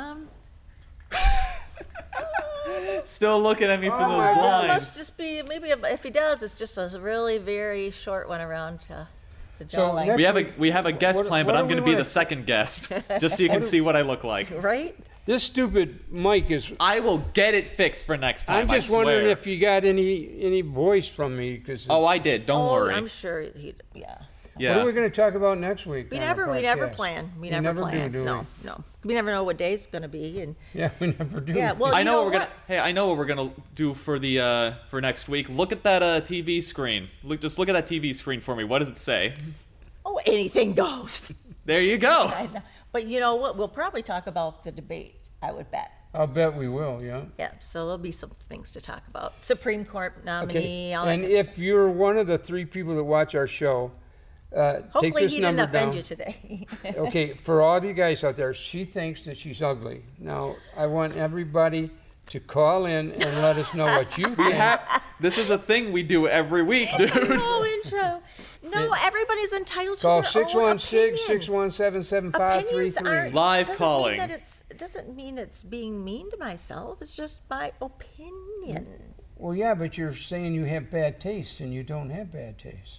Still looking at me for those my It blinds. must just be maybe if he does, it's just a really very short one around the So jawline. next- We have a guest What- plan, but what I'm do we going to be wanna- the second guest, just so you can see what I look like. Right? This stupid mic is. I will get it fixed for next time. I'm just I wondering swear. if you got any voice from me because. Oh, I did. Don't worry. I'm sure he. Yeah. Yeah. What are we going to talk about next week? We on our never podcast? plan. We We never never plan. do No, no. We never know what day it's going to be, and Yeah, we never do. yeah. Well, I you know what we're what? gonna. Hey, I know what we're gonna do for the for next week. Look at that TV screen. Just look at that TV screen for me. What does it say? Oh, anything goes. There you go. I know. But you know what? We'll probably talk about the debate I would bet. I'll bet we will, yeah. Yeah, so there'll be some things to talk about. Supreme Court nominee, all that And good stuff. if you're one of the 3 people that watch our show, take Hopefully this he didn't number offend down. you today. Okay, for all you guys out there, she thinks that she's ugly. Now, I want everybody to call in and let us know what you think. This is a thing we do every week, dude. Call-in show. No, everybody's entitled to Call their own opinion. 616-617-7533. Opinions aren't, Live doesn't calling. Mean that it doesn't mean it's being mean to myself. It's just my opinion. Well, yeah, but you're saying you have bad taste, and you don't have bad taste.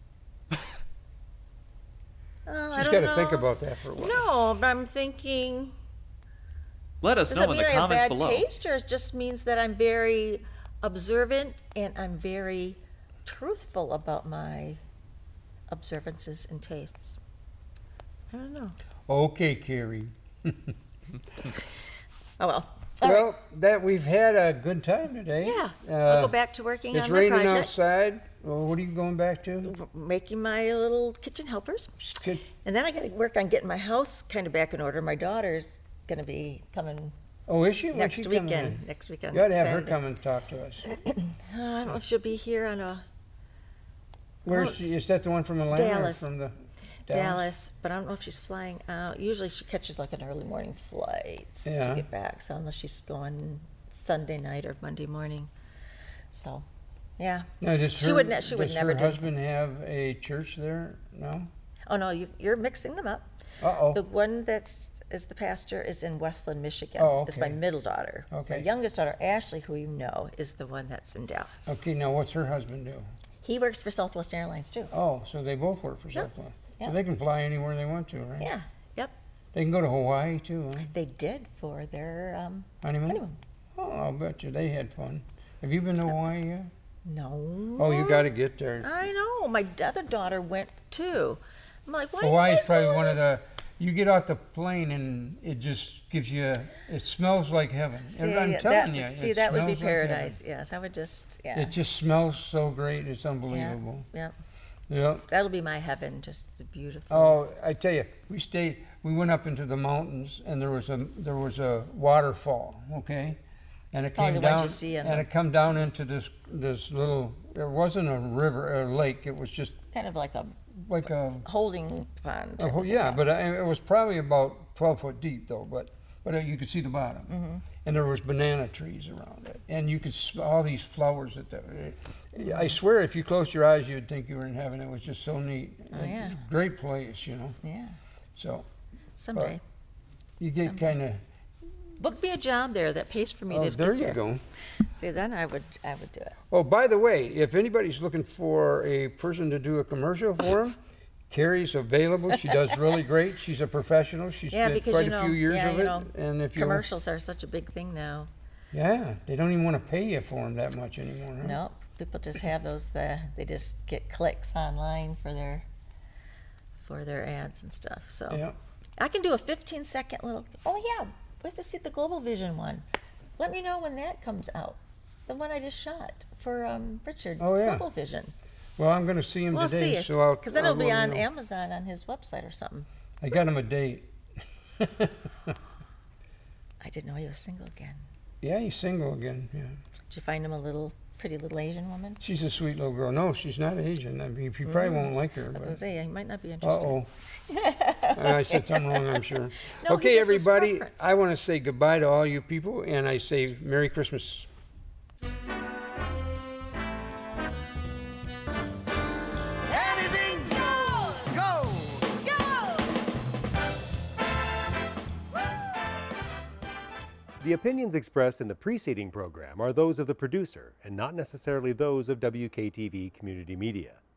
Oh, I She's don't got to know. think about that for a while. No, but I'm thinking. Let us Does know it in mean the I have comments bad below. taste, or it just means that I'm very observant and I'm very truthful about my observances and tastes? I don't know. Okay, Carrie. Oh well. All right. Well, that we've had a good time today. Yeah, I'll Uh, go back to working It's on my raining projects. outside. Well, what are you going back to? Making my little kitchen helpers. Good. And then I got to work on getting my house kind of back in order. My daughter's going to be coming Oh, is she? When's next she coming weekend. in? Next weekend. You ought to have her Saturday. come and talk to us. I don't know if she'll be here on a Where's Oh, she? Is that the one from Atlanta? Dallas. Or from the Dallas, but I don't know if she's flying out. Usually she catches like an early morning flight Yeah. to get back. So unless she's going Sunday night or Monday morning. So, yeah. No, does She her, would never does do her anything. husband have a church there? No? Oh no, you're mixing them up. Uh-oh. The one that is the pastor is in Westland, Michigan. Oh, Is my okay. middle daughter. Okay. My youngest daughter, Ashley, who you know, is the one that's in Dallas. Okay, now what's her husband do? He works for Southwest Airlines too. Oh, so they both work for Yep. Southwest. Yep. So they can fly anywhere they want to, right? Yeah. Yep. They can go to Hawaii too, huh? They did for their Honeymoon? honeymoon. Oh, I'll bet you they had fun. Have you been to Hawaii yet? No. Oh, you got to get there. I know. My other daughter went too. I'm like, why are you Hawaii's guys probably going one of there? the. You get off the plane and it just gives you. It smells like heaven. See, I'm telling you. see, it that would be smells like heaven. paradise. Yes, I would just, yeah. It just smells so great. It's yeah, unbelievable. yeah. Yeah. That'll be my heaven. Just the beautiful. Oh, I tell you, we went up into the mountains and there was a waterfall, okay? And it probably came the ones down you see in and the- it come down into this little, it wasn't a river, a lake, it was just Kind of like a like a, holding pond. type of yeah, thing. but it was probably about 12 foot deep though, but you could see the bottom. Mm-hmm. And there was banana trees around it. And you could all these flowers I swear if you closed your eyes you'd think you were in heaven. It was just so neat. Oh, yeah. Great place, you know. Yeah. So Someday. you get kind of. Book me a job there that pays for me Oh, to there get you there. go. See, then I would do it. Oh, by the way, if anybody's looking for a person to do a commercial for them, Carrie's available. She does really great. She's a professional. She's Yeah, did because quite you a know, few years yeah, of you it. know, And if you commercials are such a big thing now. yeah, they don't even want to pay you for them that much anymore. Huh? No, people just have those. They just get clicks online for their ads and stuff. So Yeah. I can do a 15-second little. Oh yeah, where's the Global Vision one? Let me know when that comes out. The one I just shot for Richard. Oh, yeah. Global Vision. Well, I'm going to see him We'll today, see. so I'll. Because then I'll it'll be let on you know. Amazon on his website or something. I got him a date. I didn't know he was single again. Yeah, he's single again. Yeah. Did you find him a pretty little Asian woman? She's a sweet little girl. No, she's not Asian. I mean, you probably won't like her. I was But. gonna say he might not be interested. Uh-oh. I said something wrong, I'm sure. No, Okay, he just has everybody, preference. I want to say goodbye to all you people, and I say Merry Christmas. Anything goes. Go. Go. The opinions expressed in the preceding program are those of the producer and not necessarily those of WKTV Community Media.